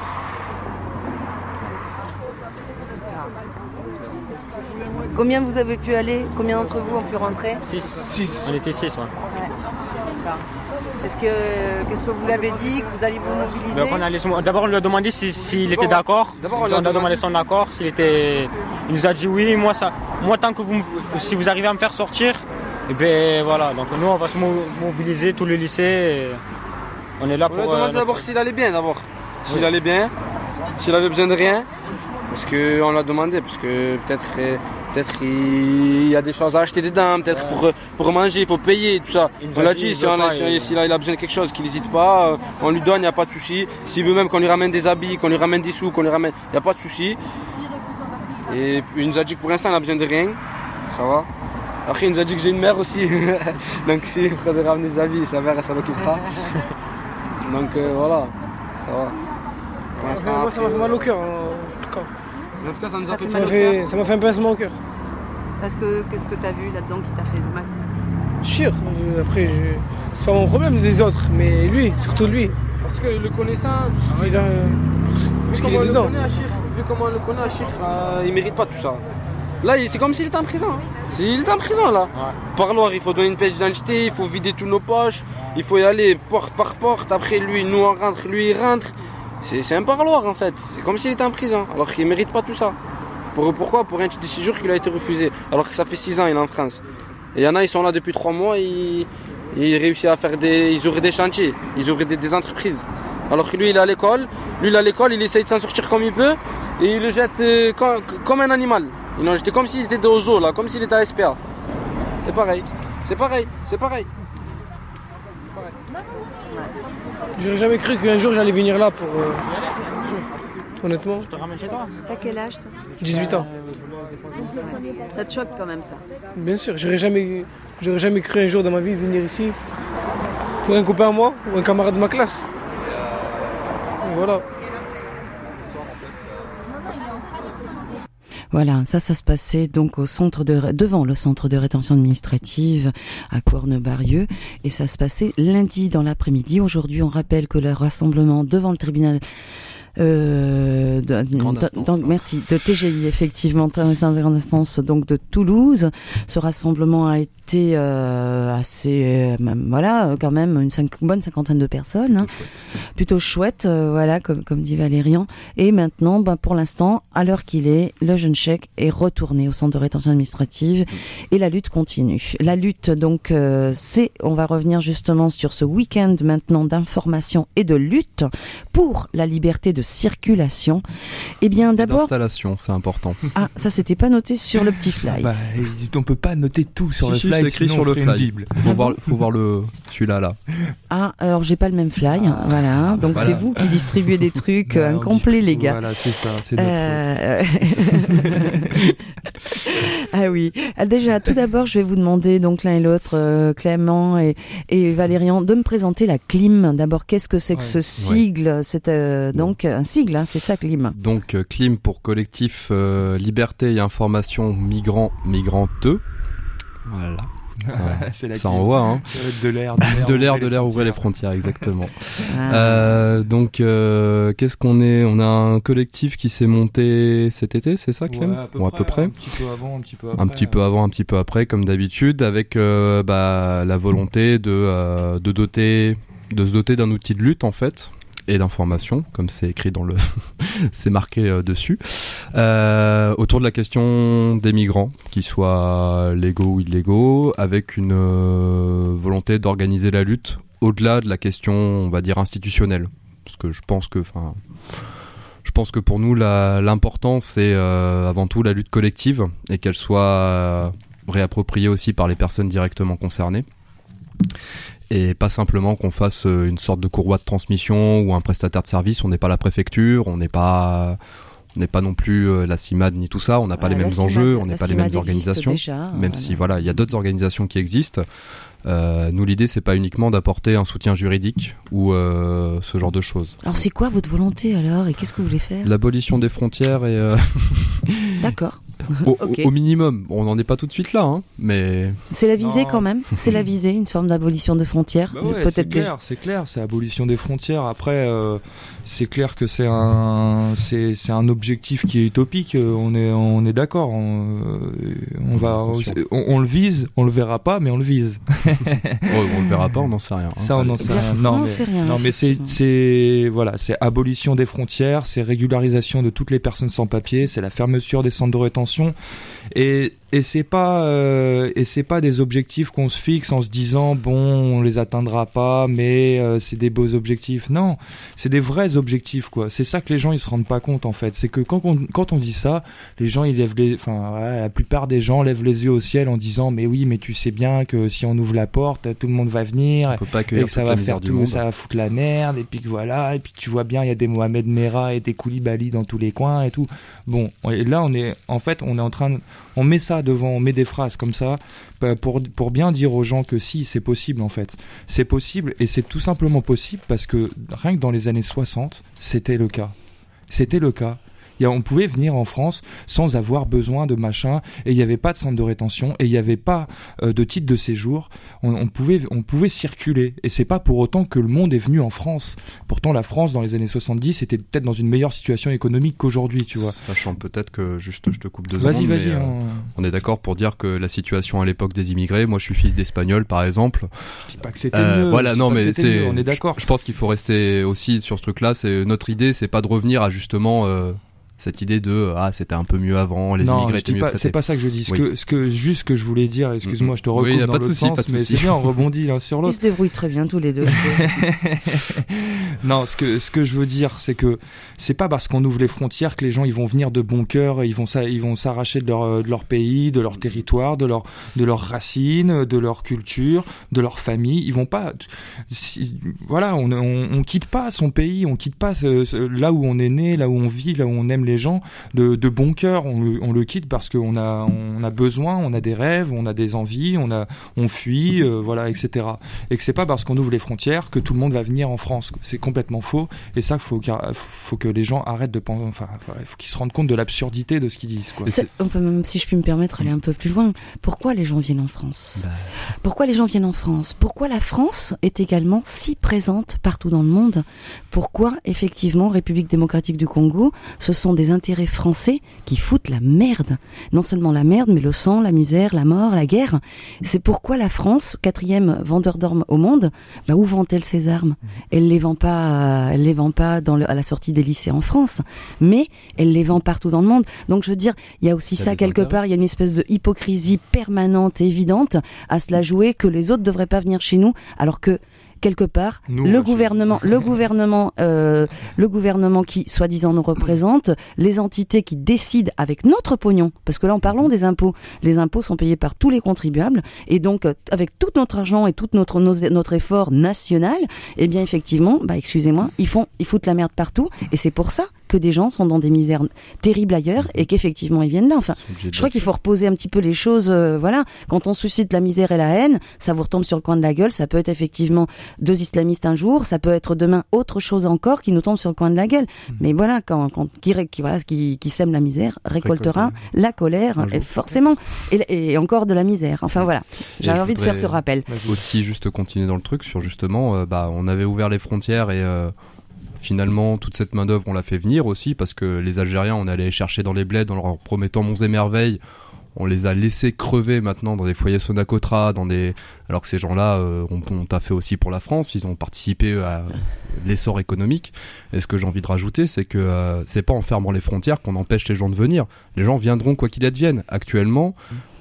Combien vous avez pu aller? Combien d'entre vous ont pu rentrer?
6. On était 6, ouais.
Qu'est-ce que vous l'avez dit? Que vous alliez vous mobiliser?
D'abord, on lui a demandé s'il était d'accord. On a demandé son accord. Il nous a dit oui. Moi, tant que si vous arrivez à me faire sortir, et ben voilà. Donc nous, on va se mobiliser tout le lycée. On est là pour.
On lui a demandé d'abord s'il allait bien. S'il allait bien, s'il avait besoin de rien. Parce qu'on l'a demandé, parce que peut-être il y a des choses à acheter dedans, peut-être pour manger, il faut payer, tout ça. On l'a dit, s'il a besoin de quelque chose, qu'il n'hésite pas, on lui donne, il n'y a pas de souci. S'il veut même qu'on lui ramène des habits, qu'on lui ramène des sous, il n'y a pas de souci. Et il nous a dit que pour l'instant, il n'a besoin de rien, ça va. Après, il nous a dit que j'ai une mère aussi, donc s'il faudrait ramener des habits, sa mère, elle s'en occupera. Donc voilà, ça va.
Moi, ça m'a fait mal au cœur, en tout cas.
Mais en tout cas, ça nous a fait
mal au cœur. Ça m'a fait un pincement au cœur.
Qu'est-ce que tu as vu là-dedans qui t'a fait mal?
Chir. Après, c'est pas mon problème des autres, mais lui, surtout lui.
Parce que le connaissant,
vu comment on
le connaît à Chir, il mérite pas tout ça. Là, c'est comme s'il était en prison. Il est en prison là. Ouais. Parloir, il faut donner une pièce d'identité, il faut vider toutes nos poches, il faut y aller porte par porte. Après, nous on rentre, lui il rentre. C'est un parloir en fait, c'est comme s'il était en prison, alors qu'il ne mérite pas tout ça. Pourquoi? Pour un titre de séjour qui lui a été refusé, alors que ça fait 6 ans il est en France. Et il y en a, ils sont là depuis 3 mois, ils réussissent à faire ils ouvrent des chantiers, ils ouvrent des entreprises. Alors que lui il est à l'école, il essaye de s'en sortir comme il peut, et il le jette comme un animal. Ils l'ont jeté comme s'il était au zoo là, comme s'il était à SPA. C'est pareil.
J'aurais jamais cru qu'un jour j'allais venir là pour. Honnêtement.
Je te ramène chez toi.
T'as quel âge toi?
18 ans.
Ça te choque quand même ça?
Bien sûr, j'aurais jamais cru un jour dans ma vie venir ici pour un copain à moi ou un camarade de ma classe. Et voilà.
Voilà, ça se passait donc devant le centre de rétention administrative à Cornebarieux, et ça se passait lundi dans l'après-midi. Aujourd'hui, on rappelle que le rassemblement devant le tribunal merci, de TGI, effectivement, grande instance donc de Toulouse. Ce rassemblement a été assez, voilà, quand même une bonne cinquantaine de personnes, plutôt chouette, voilà, comme dit Valérian. Et maintenant, pour l'instant, à l'heure qu'il est, le jeune Cheikh est retourné au centre de rétention administrative et la lutte continue. La lutte, donc, on va revenir justement sur ce week-end maintenant d'information et de lutte pour la liberté de circulation. Eh bien, d'abord.
D'installation, c'est important.
Ah, ça, c'était pas noté sur le petit fly.
On peut pas noter tout sur le fly.
C'est écrit sur le fly. Faut voir celui-là, là.
Ah, alors j'ai pas le même fly. Voilà. Donc c'est vous qui distribuez des trucs incomplets, les gars.
Voilà, c'est ça. C'est notre
Ah oui. Déjà, tout d'abord, je vais vous demander, donc l'un et l'autre, Clément et Valérian, de me présenter la CLIM. D'abord, qu'est-ce que c'est que ce sigle? C'est donc un sigle, hein, c'est ça, CLIM.
Donc CLIM pour collectif Liberté et Information Migranteux. Voilà. Ça envoie, hein.
De l'air,
ouvrir les frontières, exactement. Donc, qu'est-ce qu'on est? On a un collectif qui s'est monté cet été, c'est ça, Clem?
À peu près. Un petit peu avant,
un petit peu après, comme d'habitude, avec la volonté de se doter d'un outil de lutte, en fait, et d'information, comme c'est écrit dans le c'est marqué dessus, autour de la question des migrants, qu'ils soient légaux ou illégaux, avec une volonté d'organiser la lutte au-delà de la question, on va dire, institutionnelle. Parce que je pense que pour nous l'important c'est avant tout la lutte collective, et qu'elle soit réappropriée aussi par les personnes directement concernées. Et pas simplement qu'on fasse une sorte de courroie de transmission ou un prestataire de service. On n'est pas la préfecture, on n'est pas n'est pas non plus la CIMAD ni tout ça, on n'a pas les mêmes enjeux, on n'est pas les mêmes organisations, même si voilà, il y a d'autres organisations qui existent. Nous, l'idée, c'est pas uniquement d'apporter un soutien juridique ou ce genre de choses.
Alors, c'est quoi votre volonté alors, et qu'est-ce que vous voulez faire ?
L'abolition des frontières et...
D'accord.
Au minimum, on n'en est pas tout de suite là, hein, mais...
C'est la visée quand même, c'est la visée, une forme d'abolition de frontières.
Bah ouais, c'est clair, c'est abolition des frontières. Après, c'est clair que c'est un objectif qui est utopique, on est d'accord, on le vise, on le verra pas, mais on le vise.
On le verra pas, on n'en sait rien. Hein.
Ça, on n'en sait rien. Non, mais c'est abolition des frontières, c'est régularisation de toutes les personnes sans papier, c'est la fermeture des centres de rétention. Et c'est pas des objectifs qu'on se fixe en se disant bon, on les atteindra pas, mais c'est des beaux objectifs. Non, c'est des vrais objectifs, quoi. C'est ça que les gens ils se rendent pas compte, en fait. C'est que quand on dit ça, les gens ils lèvent la plupart des gens lèvent les yeux au ciel en disant mais oui, mais tu sais bien que si on ouvre la porte, tout le monde va venir, et que ça va faire tout, ça va foutre la merde, et puis que voilà, et puis tu vois bien il y a des Mohamed Merah et des Koulibaly dans tous les coins et tout. Bon, et là on est en train on met ça devant, on met des phrases comme ça pour bien dire aux gens que si, c'est possible en fait. C'est possible, et c'est tout simplement possible parce que rien que dans les années 60, c'était le cas. On pouvait venir en France sans avoir besoin de machin, et il n'y avait pas de centre de rétention, et il n'y avait pas de titre de séjour. On pouvait circuler, et c'est pas pour autant que le monde est venu en France. Pourtant, la France, dans les années 70, était peut-être dans une meilleure situation économique qu'aujourd'hui, tu vois.
Sachant peut-être que, juste, je te coupe 2 secondes,
vas-y,
on est d'accord pour dire que la situation à l'époque des immigrés, moi je suis fils d'Espagnol par exemple.
Je dis pas que c'était mieux.
Voilà, non, mais
mieux, on est d'accord.
Je pense qu'il faut rester aussi sur ce truc-là. Notre idée, c'est pas de revenir à justement... cette idée de c'était un peu mieux avant, les immigrés étaient mieux traités.
C'est pas ça que je dis. Ce que je voulais dire, excuse-moi, je te recoupe dans l'autre sens, mais c'est bien, on rebondit l'un sur l'autre.
Ils se débrouillent très bien tous les deux.
Non, ce que je veux dire, c'est que c'est pas parce qu'on ouvre les frontières que les gens ils vont venir de bon cœur, ils vont s'arracher de leur pays, de leur territoire, de leurs racines, de leur culture, de leur famille. Ils vont pas. Voilà, on quitte pas son pays, on quitte pas là où on est né, là où on vit, là où on aime les gens de bon cœur. On le quitte parce qu'on a besoin, on a des rêves, on a des envies, on fuit, voilà, etc. Et que c'est pas parce qu'on ouvre les frontières que tout le monde va venir en France. C'est complètement faux. Et ça, faut que les gens arrêtent de penser. Enfin, il faut qu'ils se rendent compte de l'absurdité de ce qu'ils disent, quoi.
On peut même, si je puis me permettre, aller un peu plus loin. Pourquoi les gens viennent en France ? Pourquoi les gens viennent en France ? Pourquoi la France est également si présente partout dans le monde ? Pourquoi, effectivement, République démocratique du Congo, ce sont des intérêts français qui foutent la merde. Non seulement la merde, mais le sang, la misère, la mort, la guerre. C'est pourquoi la France, 4e vendeur d'armes au monde, où vend-elle ses armes ? Elle les vend pas à la sortie des lycées en France, mais elle les vend partout dans le monde. Donc je veux dire, il y a aussi ça quelque part, il y a une espèce de hypocrisie permanente et évidente à se la jouer que les autres devraient pas venir chez nous, alors que quelque part, le gouvernement qui, soi-disant, nous représente, les entités qui décident avec notre pognon, parce que là, parlons des impôts. Les impôts sont payés par tous les contribuables, et donc, avec tout notre argent et tout notre effort national, eh bien, effectivement, excusez-moi, ils foutent la merde partout, et c'est pour ça que des gens sont dans des misères terribles ailleurs, et qu'effectivement, ils viennent là. Enfin, je crois qu'il faut reposer un petit peu les choses, voilà. Quand on suscite la misère et la haine, ça vous retombe sur le coin de la gueule, ça peut être effectivement 2 islamistes un jour, ça peut être demain autre chose encore qui nous tombe sur le coin de la gueule. Mais voilà, qui sème la misère récoltera la colère, et forcément, et encore de la misère. Enfin voilà, j'avais envie de faire ce rappel.
Aussi, juste continuer dans le truc sur justement, on avait ouvert les frontières et finalement toute cette main d'œuvre on l'a fait venir aussi parce que les Algériens on allait les chercher dans les bleds en leur promettant monts et merveilles. On les a laissés crever maintenant dans des foyers Sonacotra, alors que ces gens-là ont taffé aussi pour la France, ils ont participé à l'essor économique. Et ce que j'ai envie de rajouter, c'est que c'est pas en fermant les frontières qu'on empêche les gens de venir. Les gens viendront quoi qu'il advienne. Actuellement,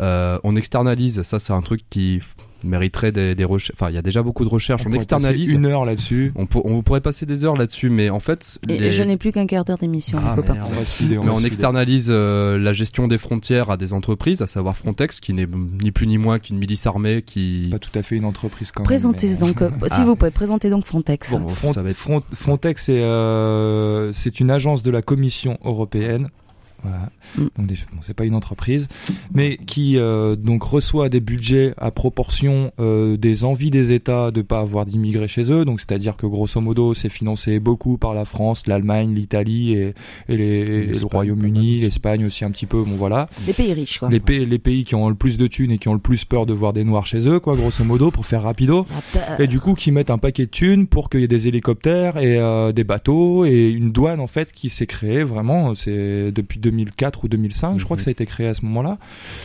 On externalise, ça c'est un truc qui mériterait des recherches. Enfin, il y a déjà beaucoup de recherches. On externalise.
Une heure là-dessus.
On pourrait passer des heures là-dessus, mais en fait.
Et je n'ai plus qu'un quart d'heure d'émission.
Mais on externalise la gestion des frontières à des entreprises, à savoir Frontex, qui n'est ni plus ni moins qu'une milice armée qui.
Pas tout à fait une entreprise quand
Présentez
même.
Donc, s'il vous plaît, présentez donc Frontex.
Bon, Frontex, c'est une agence de la Commission européenne. Voilà. Donc c'est pas une entreprise, mais qui donc reçoit des budgets à proportion des envies des États de pas avoir d'immigrés chez eux. Donc c'est-à-dire que grosso modo c'est financé beaucoup par la France, l'Allemagne, l'Italie et le Royaume-Uni, l'Espagne aussi un petit peu. Bon voilà.
Les pays riches quoi.
Les pays qui ont le plus de thunes et qui ont le plus peur de voir des noirs chez eux quoi, grosso modo pour faire rapido. Et du coup qui mettent un paquet de thunes pour qu'il y ait des hélicoptères et des bateaux et une douane en fait qui s'est créée vraiment. C'est depuis 2004 ou 2005, je crois que ça a été créé à ce moment-là.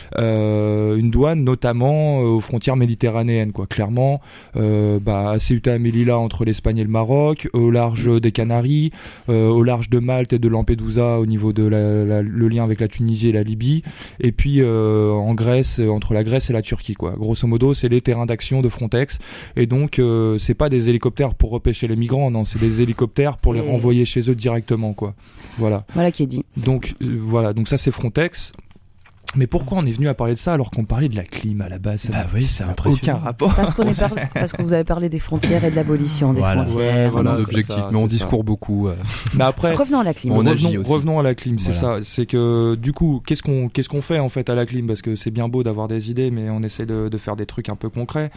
Une douane notamment aux frontières méditerranéennes, quoi. Clairement, à Ceuta et Melilla entre l'Espagne et le Maroc, au large des Canaries, au large de Malte et de Lampedusa au niveau de le lien avec la Tunisie et la Libye, et puis en Grèce, entre la Grèce et la Turquie, quoi. Grosso modo, c'est les terrains d'action de Frontex, et donc c'est pas des hélicoptères pour repêcher les migrants, non, c'est des hélicoptères pour les renvoyer chez eux directement, quoi. Voilà.
Voilà qui est dit.
Donc voilà, donc ça c'est Frontex. Mais pourquoi on est venu à parler de ça alors qu'on parlait de la clim à la base?
Oui, c'est impressionnant.
Aucun rapport.
Parce que vous avez parlé des frontières et de l'abolition des frontières.
Ouais, voilà nos objectifs. Mais on discourt beaucoup.
Mais après,
revenons à la clim.
Revenons à la clim, c'est ça. C'est que du coup, qu'est-ce qu'on fait en fait à la clim? Parce que c'est bien beau d'avoir des idées, mais on essaie de faire des trucs un peu concrets.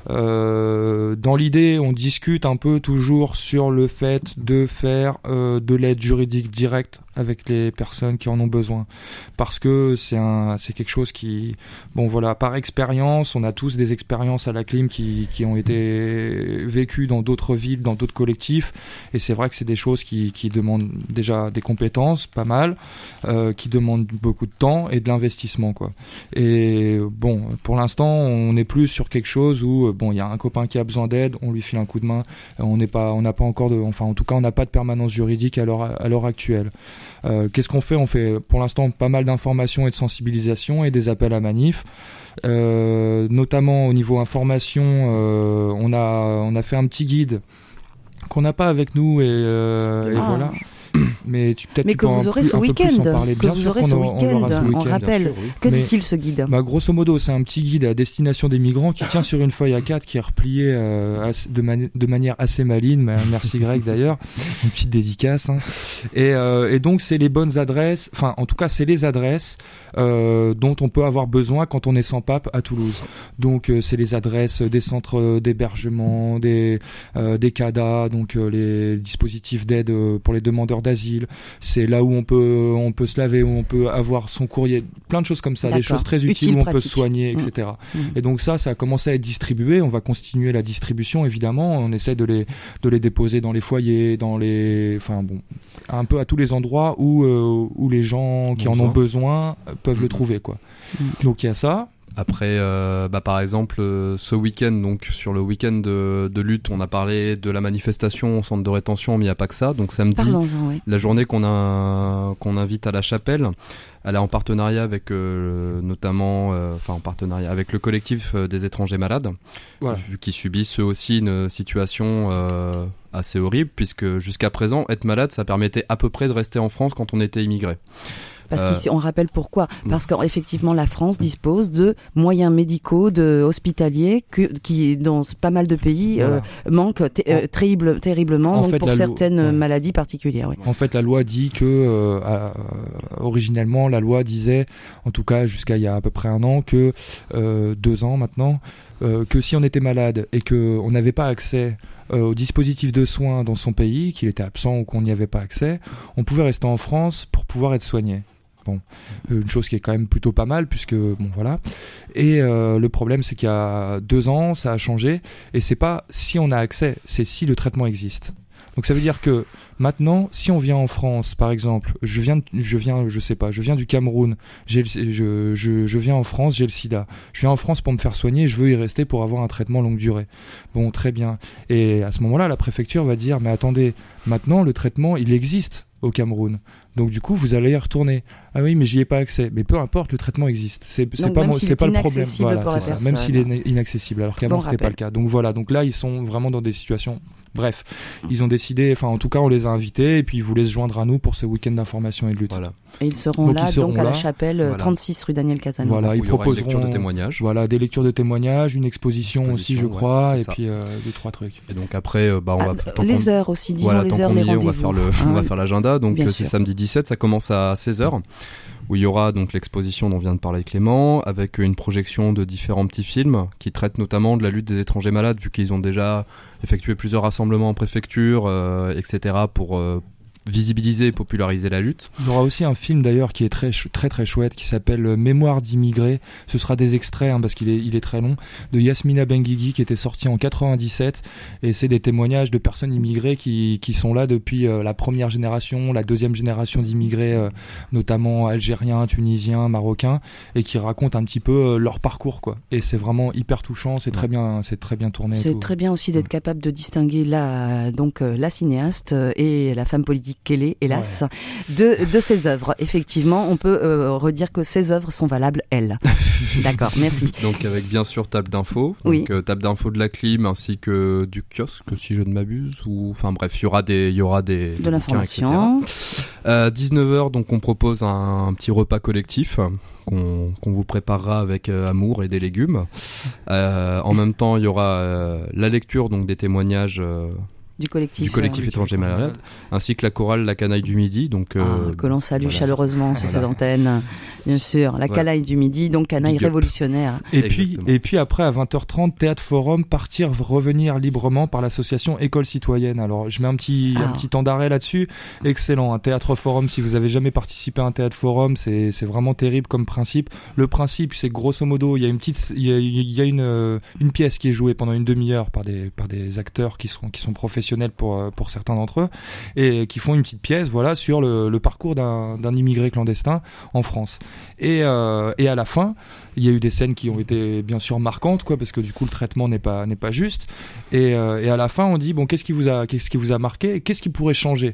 Dans l'idée, on discute un peu toujours sur le fait de faire de l'aide juridique directe avec les personnes qui en ont besoin, parce que c'est quelque chose qui, bon voilà, par expérience, on a tous des expériences à la clim qui ont été vécues dans d'autres villes, dans d'autres collectifs, et c'est vrai que c'est des choses qui demandent déjà des compétences, pas mal, qui demandent beaucoup de temps et de l'investissement, quoi. Et bon, pour l'instant, on est plus sur quelque chose où, bon, il y a un copain qui a besoin d'aide, on lui file un coup de main, on n'a pas encore en tout cas, on n'a pas de permanence juridique à l'heure actuelle. Qu'est-ce qu'on fait? On fait pour l'instant pas mal d'informations et de sensibilisation et des appels à manif. Notamment au niveau information, on a fait un petit guide qu'on n'a pas avec nous et voilà. Mais
que vous aurez ce week-end. On rappelle. Que dit-il ce guide?
Grosso modo, c'est un petit guide à destination des migrants qui tient sur une feuille A4 qui est repliée de manière assez maligne. Merci Greg d'ailleurs. Une petite dédicace. Hein. Et donc, c'est les bonnes adresses. Enfin, en tout cas, c'est les adresses dont on peut avoir besoin quand on est sans pape à Toulouse. Donc, c'est les adresses des centres d'hébergement, des CADA, donc les dispositifs d'aide pour les demandeurs d'asile. C'est là où on peut se laver, où on peut avoir son courrier, plein de choses comme ça, des choses très utiles où on peut se soigner, etc. Et donc ça a commencé à être distribué. On va continuer la distribution, évidemment. On essaie de les déposer dans les foyers, un peu à tous les endroits où les gens qui en ont besoin peuvent le trouver, quoi. Donc il y a ça.
Après, par exemple, ce week-end, donc sur le week-end de lutte, on a parlé de la manifestation au centre de rétention, mais il n'y a pas que ça. Donc samedi, la journée qu'on invite à la chapelle, elle est en partenariat avec avec le collectif des étrangers malades, voilà, qui subissent eux aussi une situation assez horrible, puisque jusqu'à présent, être malade, ça permettait à peu près de rester en France quand on était immigré.
Parce qu'ici, on rappelle pourquoi. Parce qu'effectivement, la France dispose de moyens médicaux, hospitaliers, dans pas mal de pays manquent terriblement, donc pour certaines maladies particulières. Oui.
En fait, la loi dit que, originellement, la loi disait, en tout cas jusqu'à il y a à peu près 1 an, que 2 ans maintenant, que si on était malade et qu'on n'avait pas accès au dispositif de soins dans son pays, qu'il était absent ou qu'on n'y avait pas accès, on pouvait rester en France pour pouvoir être soigné. Bon, une chose qui est quand même plutôt pas mal, puisque bon voilà. Et le problème, c'est qu'il y a 2 ans, ça a changé, et c'est pas si on a accès, c'est si le traitement existe. Donc ça veut dire que maintenant, si on vient en France, par exemple, je viens du Cameroun, je viens en France, j'ai le sida. Je viens en France pour me faire soigner, je veux y rester pour avoir un traitement longue durée. Bon, très bien. Et à ce moment-là, la préfecture va dire, mais attendez, maintenant le traitement, il existe. au Cameroun. Donc du coup, vous allez y retourner. Ah oui, mais j'y ai pas accès. Mais peu importe, le traitement existe. C'est pas le problème. Voilà, c'est ça. Même s'il est inaccessible. Alors qu'avant, c'était pas le cas. Donc voilà. Donc là, ils sont vraiment dans des situations. Bref, ils ont décidé, en tout cas on les a invités et puis ils voulaient se joindre à nous pour ce week-end d'information et de lutte.
Voilà.
Et ils seront là à la chapelle 36 rue Daniel Casanova.
Voilà, ils proposeront
des lectures de témoignages.
Voilà, des lectures de témoignages, une exposition aussi je crois, et puis 2-3 trucs.
Et donc après, on va...
les heures aussi, disons les heures, les rendez-vous.
On va faire l'agenda, donc c'est samedi 17, ça commence à 16h. Où il y aura donc l'exposition dont vient de parler Clément, avec une projection de différents petits films qui traitent notamment de la lutte des étrangers malades, vu qu'ils ont déjà effectué plusieurs rassemblements en préfecture, etc. pour visibiliser et populariser la lutte.
Il y aura aussi un film d'ailleurs qui est très très chouette, qui s'appelle Mémoire d'immigrés. Ce sera des extraits parce qu'il est très long, de Yasmina Benguigui, qui était sorti en 97, et c'est des témoignages de personnes immigrées qui sont là depuis la première génération, la deuxième génération d'immigrés, notamment algériens, tunisiens, marocains, et qui racontent un petit peu leur parcours, quoi. Et c'est vraiment hyper touchant, c'est très bien tourné.
C'est très bien aussi d'être capable de distinguer la cinéaste et la femme politique qu'elle est, hélas, de ses œuvres. Effectivement, on peut redire que ses œuvres sont valables, elles. D'accord, merci.
Donc avec bien sûr table d'infos, table d'infos de la clim ainsi que du kiosque, si je ne m'abuse, enfin bref, il y aura des
de l'information.
19h, donc on propose un petit repas collectif qu'on vous préparera avec amour et des légumes. En même temps, il y aura la lecture donc des témoignages du collectif étranger malade, ainsi que la chorale La Canaille du Midi, donc
que l'on salue chaleureusement sur cette antenne, bien sûr, la Canaille du Midi, donc Canaille révolutionnaire.
Et puis après à 20h30, Théâtre Forum, partir revenir librement par l'association École Citoyenne. Alors je mets un petit temps d'arrêt là-dessus. Excellent, un Théâtre Forum, si vous avez jamais participé à un Théâtre Forum, c'est vraiment terrible comme principe. Le principe, c'est grosso modo, il y a une pièce qui est jouée pendant une demi-heure par des acteurs qui sont professionnels pour certains d'entre eux, et qui font une petite pièce sur le parcours d'un immigré clandestin en France. Et à la fin, il y a eu des scènes qui ont été bien sûr marquantes, parce que du coup le traitement n'est pas juste. Et à la fin, on dit qu'est-ce qui vous a marqué et qu'est-ce qui pourrait changer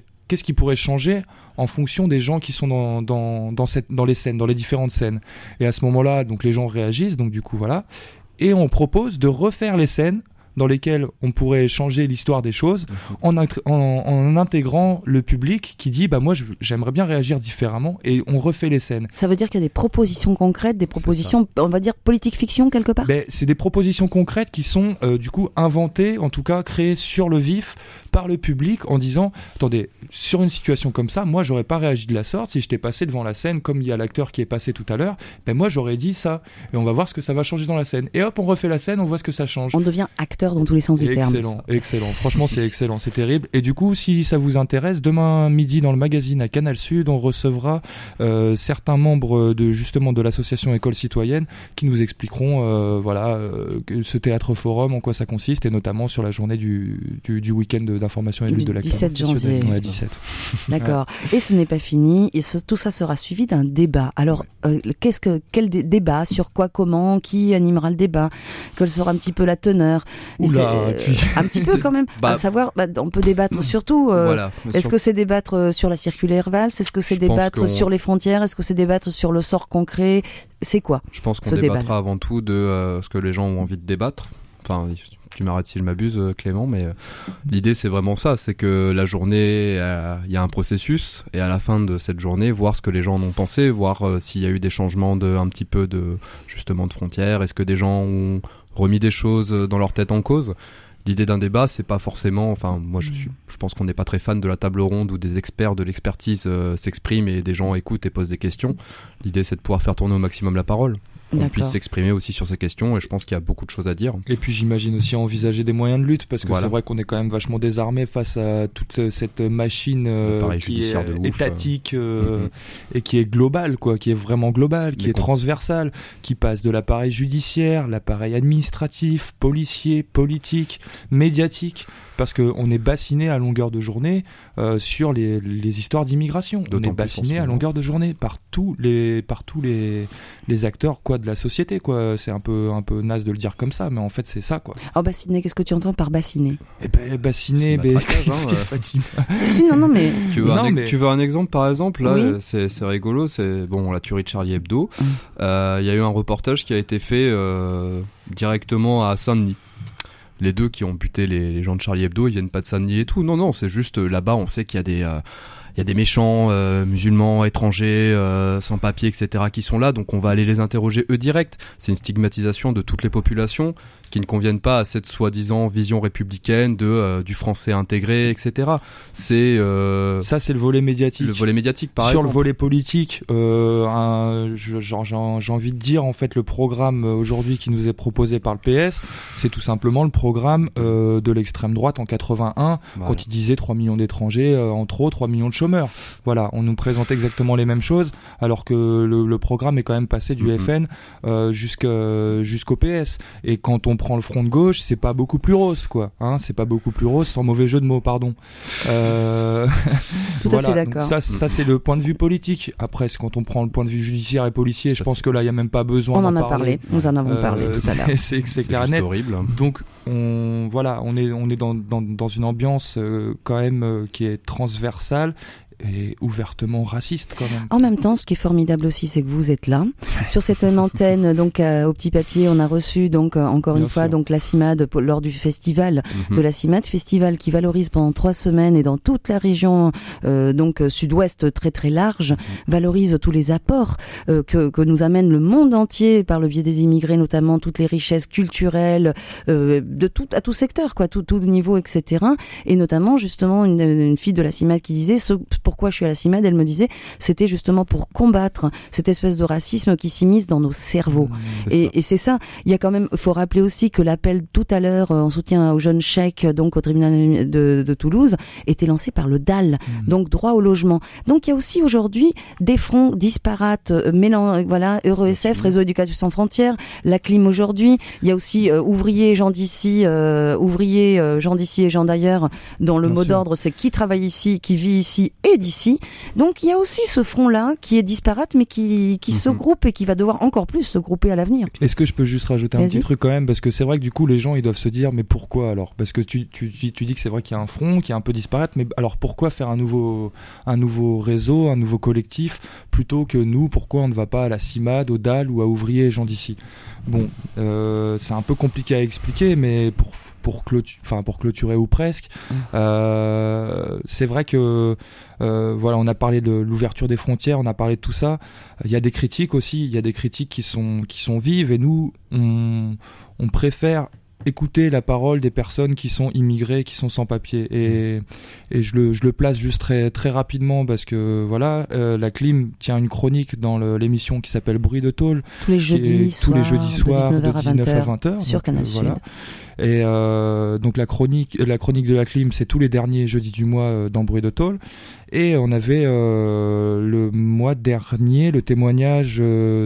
en fonction des gens qui sont dans les scènes, dans les différentes scènes. Et à ce moment-là, donc les gens réagissent, donc du coup voilà, et on propose de refaire les scènes dans lesquelles on pourrait changer l'histoire des choses en intégrant le public qui dit moi j'aimerais bien réagir différemment, et on refait les scènes.
Ça veut dire qu'il y a des propositions concrètes, des propositions, on va dire politique-fiction quelque part.
C'est des propositions concrètes qui sont du coup inventées, en tout cas créées sur le vif par le public, en disant attendez, sur une situation comme ça, moi j'aurais pas réagi de la sorte si j'étais passé devant la scène comme il y a l'acteur qui est passé tout à l'heure, moi j'aurais dit ça, et on va voir ce que ça va changer dans la scène, et hop on refait la scène, on voit ce que ça change.
On devient acteur dans tous les sens du terme.
Excellent, franchement c'est excellent, c'est terrible. Et du coup, si ça vous intéresse, demain midi dans le magazine à Canal Sud, on recevra certains membres de l'association École Citoyenne qui nous expliqueront ce Théâtre Forum, en quoi ça consiste, et notamment sur la journée du week-end d'information et lutte de la
17 janvier.
Ouais, 17.
D'accord. Et ce n'est pas fini, et tout ça sera suivi d'un débat. Alors, quel débat, sur quoi, comment, qui animera le débat, quelle sera un petit peu la teneur? Un petit peu quand même, à savoir, on peut débattre sur tout. Est-ce que c'est débattre sur la circulaire Valls? Est-ce que c'est débattre sur les frontières? Est-ce que c'est débattre sur le sort concret? C'est quoi?
Je pense qu'on débattra avant tout de ce que les gens ont envie de débattre. Enfin, tu m'arrêtes si je m'abuse, Clément, mais l'idée c'est vraiment ça, c'est que la journée, il y a un processus, et à la fin de cette journée, voir ce que les gens en ont pensé, voir s'il y a eu des changements un petit peu de frontières, est-ce que des gens ont remis des choses dans leur tête en cause. L'idée d'un débat, c'est pas forcément, moi je pense qu'on n'est pas très fan de la table ronde où des experts de l'expertise s'expriment et des gens écoutent et posent des questions. L'idée c'est de pouvoir faire tourner au maximum la parole, qu'on puisse s'exprimer aussi sur ces questions, et je pense qu'il y a beaucoup de choses à dire.
Et puis j'imagine aussi envisager des moyens de lutte, parce que c'est vrai qu'on est quand même vachement désarmé face à toute cette machine qui est étatique et qui est globale, qui est vraiment globale, qui est transversale, qui passe de l'appareil judiciaire, l'appareil administratif, policier, politique, médiatique, parce qu'on est bassiné à longueur de journée sur les histoires d'immigration. On est bassiné à longueur de journée par tous les acteurs poids de la société, quoi. C'est un peu naze de le dire comme ça, mais en fait c'est ça, quoi.
Alors bassiner, qu'est-ce que tu entends par bassiner?
Bassiner,
non mais
tu veux un exemple, par exemple, là, oui. c'est rigolo, c'est bon, la tuerie de Charlie Hebdo. Il y a eu un reportage qui a été fait directement à Saint-Denis. Les deux qui ont buté les gens de Charlie Hebdo, ils viennent pas de Saint-Denis et tout. Non, c'est juste là-bas, on sait qu'il y a des méchants musulmans, étrangers, sans papier, etc. qui sont là, donc on va aller les interroger eux direct. C'est une stigmatisation de toutes les populations qui ne conviennent pas à cette soi-disant vision républicaine du français intégré, etc. C'est
ça, c'est le volet médiatique.
Le volet médiatique, par
exemple.
Sur
le volet politique, j'ai envie de dire, en fait, le programme aujourd'hui qui nous est proposé par le PS, c'est tout simplement le programme de l'extrême droite en 81, quand il disait 3 millions d'étrangers, entre autres 3 millions de chômeurs. Voilà, on nous présente exactement les mêmes choses, alors que le programme est quand même passé du FN jusqu'au PS. Et quand on prend le front de gauche, c'est pas beaucoup plus rose, quoi. Hein, c'est pas beaucoup plus rose, sans mauvais jeu de mots, pardon.
Tout à fait d'accord.
Donc ça c'est le point de vue politique. Après, quand on prend le point de vue judiciaire et policier, je pense que là, il y a même pas besoin d'en parler.
Nous en avons parlé tout à l'heure.
C'est clair et net.
Horrible.
Donc, on est dans une ambiance quand même qui est transversale et ouvertement raciste quand même.
En même temps, ce qui est formidable aussi, c'est que vous êtes là sur cette même antenne. Donc au Petit Papier, on a reçu donc encore une fois donc la CIMAD lors du festival de la CIMAD, festival qui valorise pendant 3 semaines et dans toute la région donc sud-ouest très très large, valorise tous les apports que nous amène le monde entier par le biais des immigrés, notamment toutes les richesses culturelles à tout secteur, quoi, tout niveau, etc. Et notamment justement une fille de la CIMAD qui disait pourquoi je suis à la CIMAD, elle me disait, c'était justement pour combattre cette espèce de racisme qui s'immisce dans nos cerveaux. Et c'est ça. Il y a quand même, faut rappeler aussi que l'appel tout à l'heure en soutien aux jeunes chèques, donc au tribunal de Toulouse, était lancé par le DAL, donc droit au logement. Donc il y a aussi aujourd'hui des fronts disparates, EuroSF, Réseau Éducation Sans Frontières, la Clim aujourd'hui. Il y a aussi ouvriers, gens d'ici, gens d'ici et gens d'ailleurs, dont le mot d'ordre c'est qui travaille ici, qui vit ici et d'ici. Donc il y a aussi ce front-là qui est disparate mais qui se groupe et qui va devoir encore plus se grouper à l'avenir.
Est-ce que je peux juste rajouter un petit truc quand même, parce que c'est vrai que du coup les gens ils doivent se dire mais pourquoi alors, parce que tu dis que c'est vrai qu'il y a un front qui est un peu disparate, mais alors pourquoi faire un nouveau réseau, un nouveau collectif plutôt que nous, pourquoi on ne va pas à la CIMAD, au DAL ou à Ouvriers et gens d'ici? Bon, c'est un peu compliqué à expliquer, mais pour clôturer ou presque, c'est vrai que on a parlé de l'ouverture des frontières, on a parlé de tout ça. Il y a des critiques aussi, il y a des critiques qui sont vives, et nous on préfère écouter la parole des personnes qui sont immigrées, qui sont sans papier, et je le place juste très très rapidement parce que la Clim tient une chronique dans l'émission qui s'appelle Bruit de Tôle
tous les jeudis soirs de 19h à 20h sur Canal Sud.
Et donc la chronique de la Clim, c'est tous les derniers jeudis du mois dans Bruit de Tôle. Et on avait le mois dernier le témoignage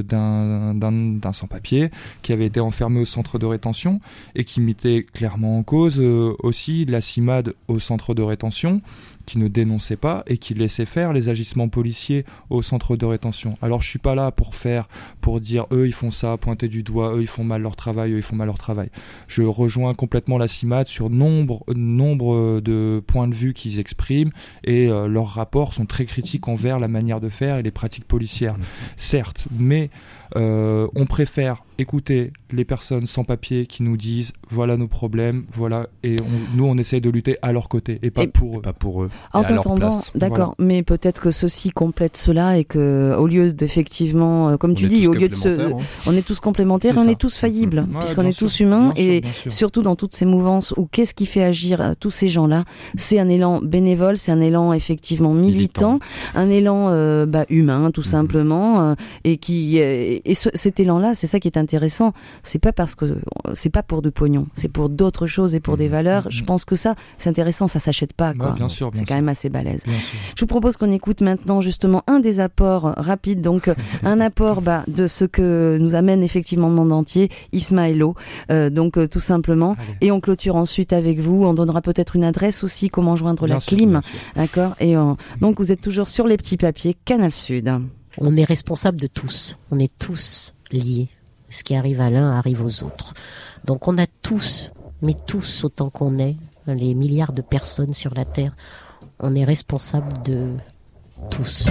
d'un sans-papier qui avait été enfermé au centre de rétention et qui mettait clairement en cause aussi la CIMAD au centre de rétention, qui ne dénonçait pas et qui laissait faire les agissements policiers au centre de rétention. Alors je suis pas là pour dire eux ils font ça, pointer du doigt, eux ils font mal leur travail, eux ils font mal leur travail. Je rejoins complètement la CIMAD sur nombre de points de vue qu'ils expriment, et leurs rapports sont très critiques envers la manière de faire et les pratiques policières. Certes, mais on préfère écouter les personnes sans papier qui nous disent voilà nos problèmes, voilà, et nous on essaye de lutter à leur côté et pas pour eux.
En t'entendant, d'accord, mais peut-être que ceci complète cela, et que au lieu d'effectivement, comme tu dis, au lieu de on est tous complémentaires, on est tous faillibles, puisqu'on est tous humains, et surtout dans toutes ces mouvances où qu'est-ce qui fait agir tous ces gens-là, c'est un élan bénévole, c'est un élan effectivement militant. Un élan humain tout simplement, et cet élan-là, c'est ça qui est intéressant. C'est pas pour de pognon, c'est pour d'autres choses et pour des valeurs. Je pense que ça, c'est intéressant, ça s'achète pas, quoi.
Bien sûr,
c'est quand même assez balèze. Je vous propose qu'on écoute maintenant justement un des apports rapides, donc un apport de ce que nous amène effectivement le monde entier, Ismaëlo, tout simplement. Allez. Et on clôture ensuite avec vous. On donnera peut-être une adresse aussi, comment joindre la Clim, d'accord. Et donc vous êtes toujours sur les petits papiers, Canal Sud.
On est responsable de tous. On est tous liés. Ce qui arrive à l'un arrive aux autres. Donc on a tous, mais tous autant qu'on est, les milliards de personnes sur la Terre, on est responsable de tous.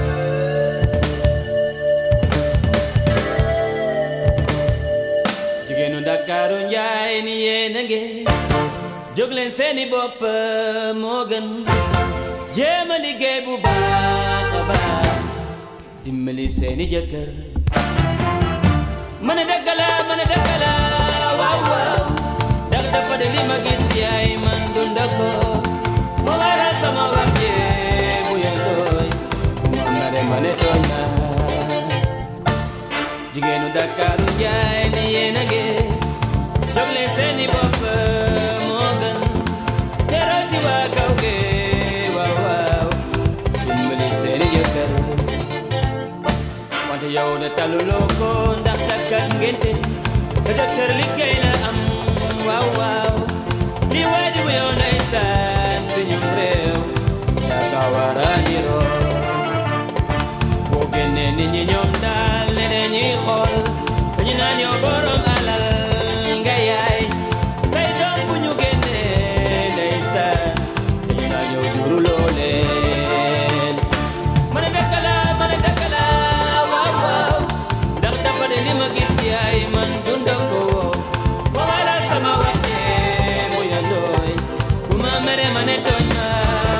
Joglen seeni bopp moo gën jéem a liggéey bu baax a baax dimbali seeni jëkkër mën a dëgg la waaw waaw ndax dafa de li ma gis yaay man dund ko moo waral sama wax bu yëndooy moom na de ma ne tooñ na jigéenu Dakaru Njaay ni yéen a ngi joglen seeni bopp yow de taluloo ko ndax takk ak ngénte sa jëkkër liggéey la am waaw waaw li waay di wuyoo ndeysaan suñu réew yaa ka war a niroo boo génnee nit ñi ñoom daal ne dañuy xool dañu naan yow borom alal nga yaay say doom bu ñu génnee ndeysaan dañu naan yow juruloo leen mën a dëkk la li ma gis yaay man dund ko moo waral sama waxte mu yandooy bu ma mere ma ne tooñ ma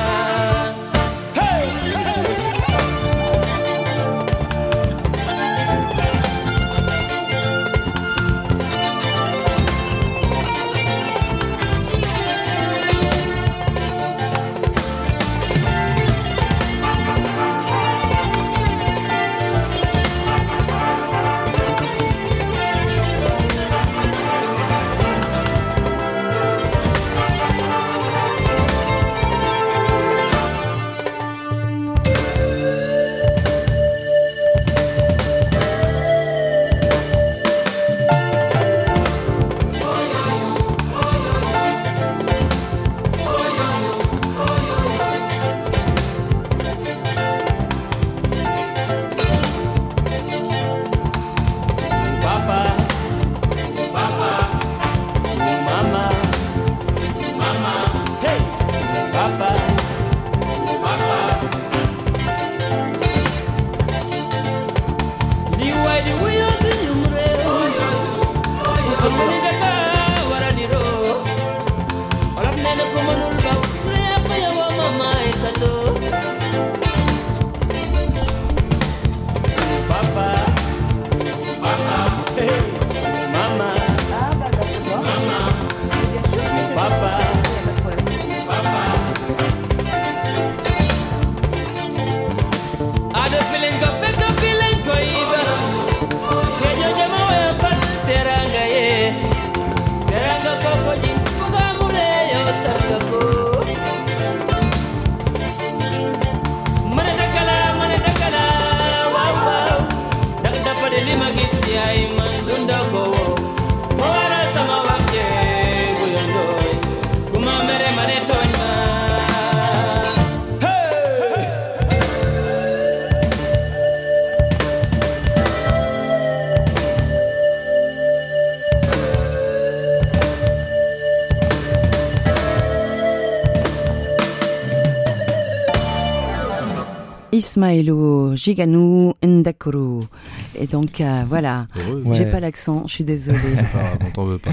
Ismaëlo Giganou Ndakoro. Et donc voilà, j'ai pas l'accent, je suis désolée.
C'est pas grave, on t'en veut pas.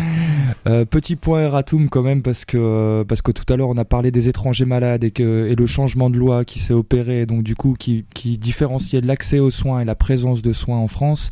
Petit point erratum quand même parce que tout à l'heure on a parlé des étrangers malades et le changement de loi qui s'est opéré, donc du coup qui différenciait l'accès aux soins et la présence de soins en France.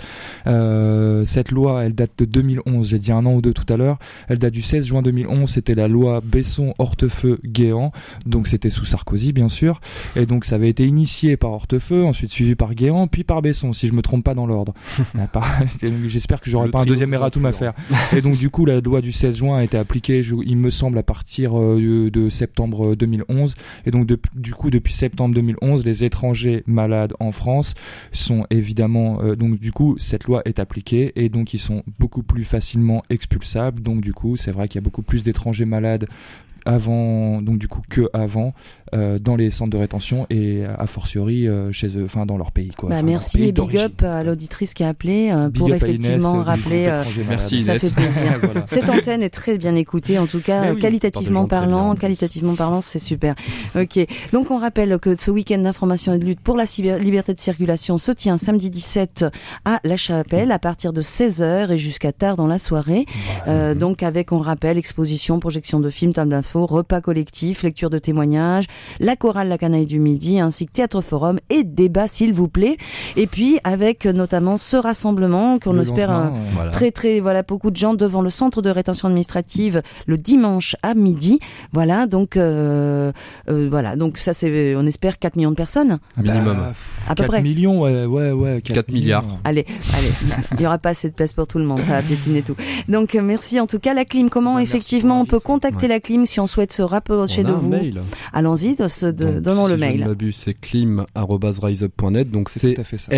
Cette loi elle date de 2011, j'ai dit un an ou deux tout à l'heure, elle date du 16 juin 2011, c'était la loi Besson-Hortefeux-Guéant, donc c'était sous Sarkozy bien sûr, et donc ça avait été initié par Hortefeux, ensuite suivi par Guéant, puis par Besson, si je me trompe pas dans l'ordre. J'espère que j'aurai pas un deuxième erratum à faire. Et donc du coup la loi du 16 juin a été appliquée, il me semble, à partir de septembre 2011, et donc du coup depuis septembre 2011 les étrangers malades en France sont évidemment donc du coup cette loi est appliquée et donc ils sont beaucoup plus facilement expulsables, donc du coup c'est vrai qu'il y a beaucoup plus d'étrangers malades dans les centres de rétention et a fortiori chez eux, enfin dans leur pays, quoi.
Merci
pays
et big up à l'auditrice qui a appelé pour effectivement
Inès,
rappeler.
Merci
ça
Inès.
fait plaisir.
Voilà.
Cette antenne est très bien écoutée, en tout cas
oui,
qualitativement parlant, c'est super. Ok, donc on rappelle que ce week-end d'information et de lutte pour la liberté de circulation se tient samedi 17 à La Chapelle à partir de 16h et jusqu'à tard dans la soirée. Donc avec, on rappelle, exposition, projection de films, table d'info, repas collectif, lecture de témoignages, la chorale La Canaille du Midi, ainsi que théâtre forum et débat, s'il vous plaît. Et puis avec notamment ce rassemblement qu'on espère beaucoup de gens devant le centre de rétention administrative le dimanche à midi. Voilà, donc donc ça c'est, on espère 4 millions de personnes.
Minimum.
À peu
4
près.
millions, ouais.
4 milliards.
Allez, il n'y aura pas assez de place pour tout le monde, ça va piétiner tout. Donc merci en tout cas. La clim, comment effectivement on peut contacter la clim si on souhaite se rapprocher de vous?
Mail.
Allons-y, donnons le mail.
Si je ne m'abuse, c'est clim@riseup.net, donc c'est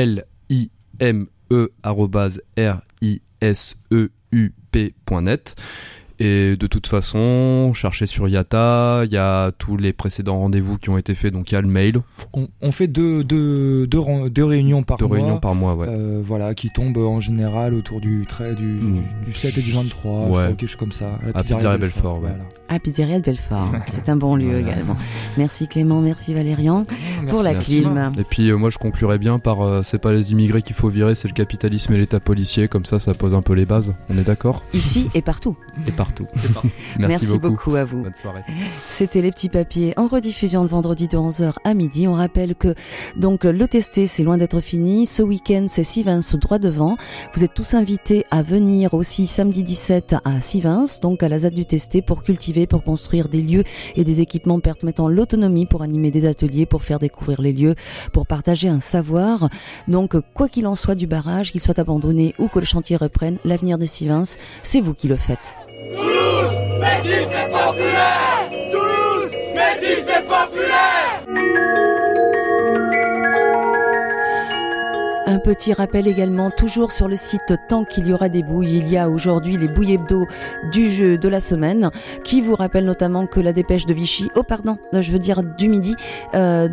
LIME@riseup.net. Et de toute façon, cherchez sur Yata, il y a tous les précédents rendez-vous qui ont été faits, donc il y a le mail.
On fait deux réunions par mois.
2 réunions par mois, ouais.
Voilà, qui tombent en général autour du 7 et du 23,
ouais.
quelque chose comme ça.
À Pizzeria Belfort, ouais.
Voilà.
À Pizzeria de Belfort, c'est un bon lieu également. Merci Clément, merci Valérian pour la clim.
Et puis moi je conclurai bien par c'est pas les immigrés qu'il faut virer, c'est le capitalisme et l'état policier, comme ça pose un peu les bases, on est d'accord?
Ici et partout.
Et partout.
Merci beaucoup à vous.
Bonne soirée.
C'était Les Petits Papiers en rediffusion le vendredi de 11h à midi. On rappelle que donc le testé c'est loin d'être fini. Ce week-end c'est Sivins droit devant. Vous êtes tous invités à venir aussi samedi 17 à Sivins, donc à la ZAD du testé, pour cultiver, pour construire des lieux et des équipements permettant l'autonomie, pour animer des ateliers, pour faire découvrir les lieux, pour partager un savoir. Donc quoi qu'il en soit du barrage, qu'il soit abandonné ou que le chantier reprenne, l'avenir de Sivins, c'est vous qui le faites.
Toulouse, métis et populaire. Toulouse, métis et populaire.
Un petit rappel également, toujours sur le site Tant qu'il y aura des bouilles, il y a aujourd'hui les bouilles hebdo du jeu de la semaine, qui vous rappelle notamment que la dépêche de Vichy, du Midi, a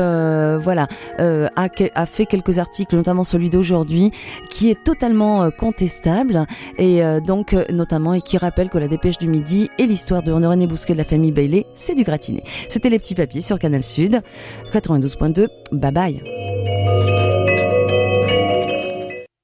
fait quelques articles, notamment celui d'aujourd'hui, qui est totalement contestable, et notamment, et qui rappelle que la dépêche du Midi et l'histoire de René Bousquet de la famille Bailey, c'est du gratiné. C'était Les Petits Papiers sur Canal Sud, 92.2, bye bye.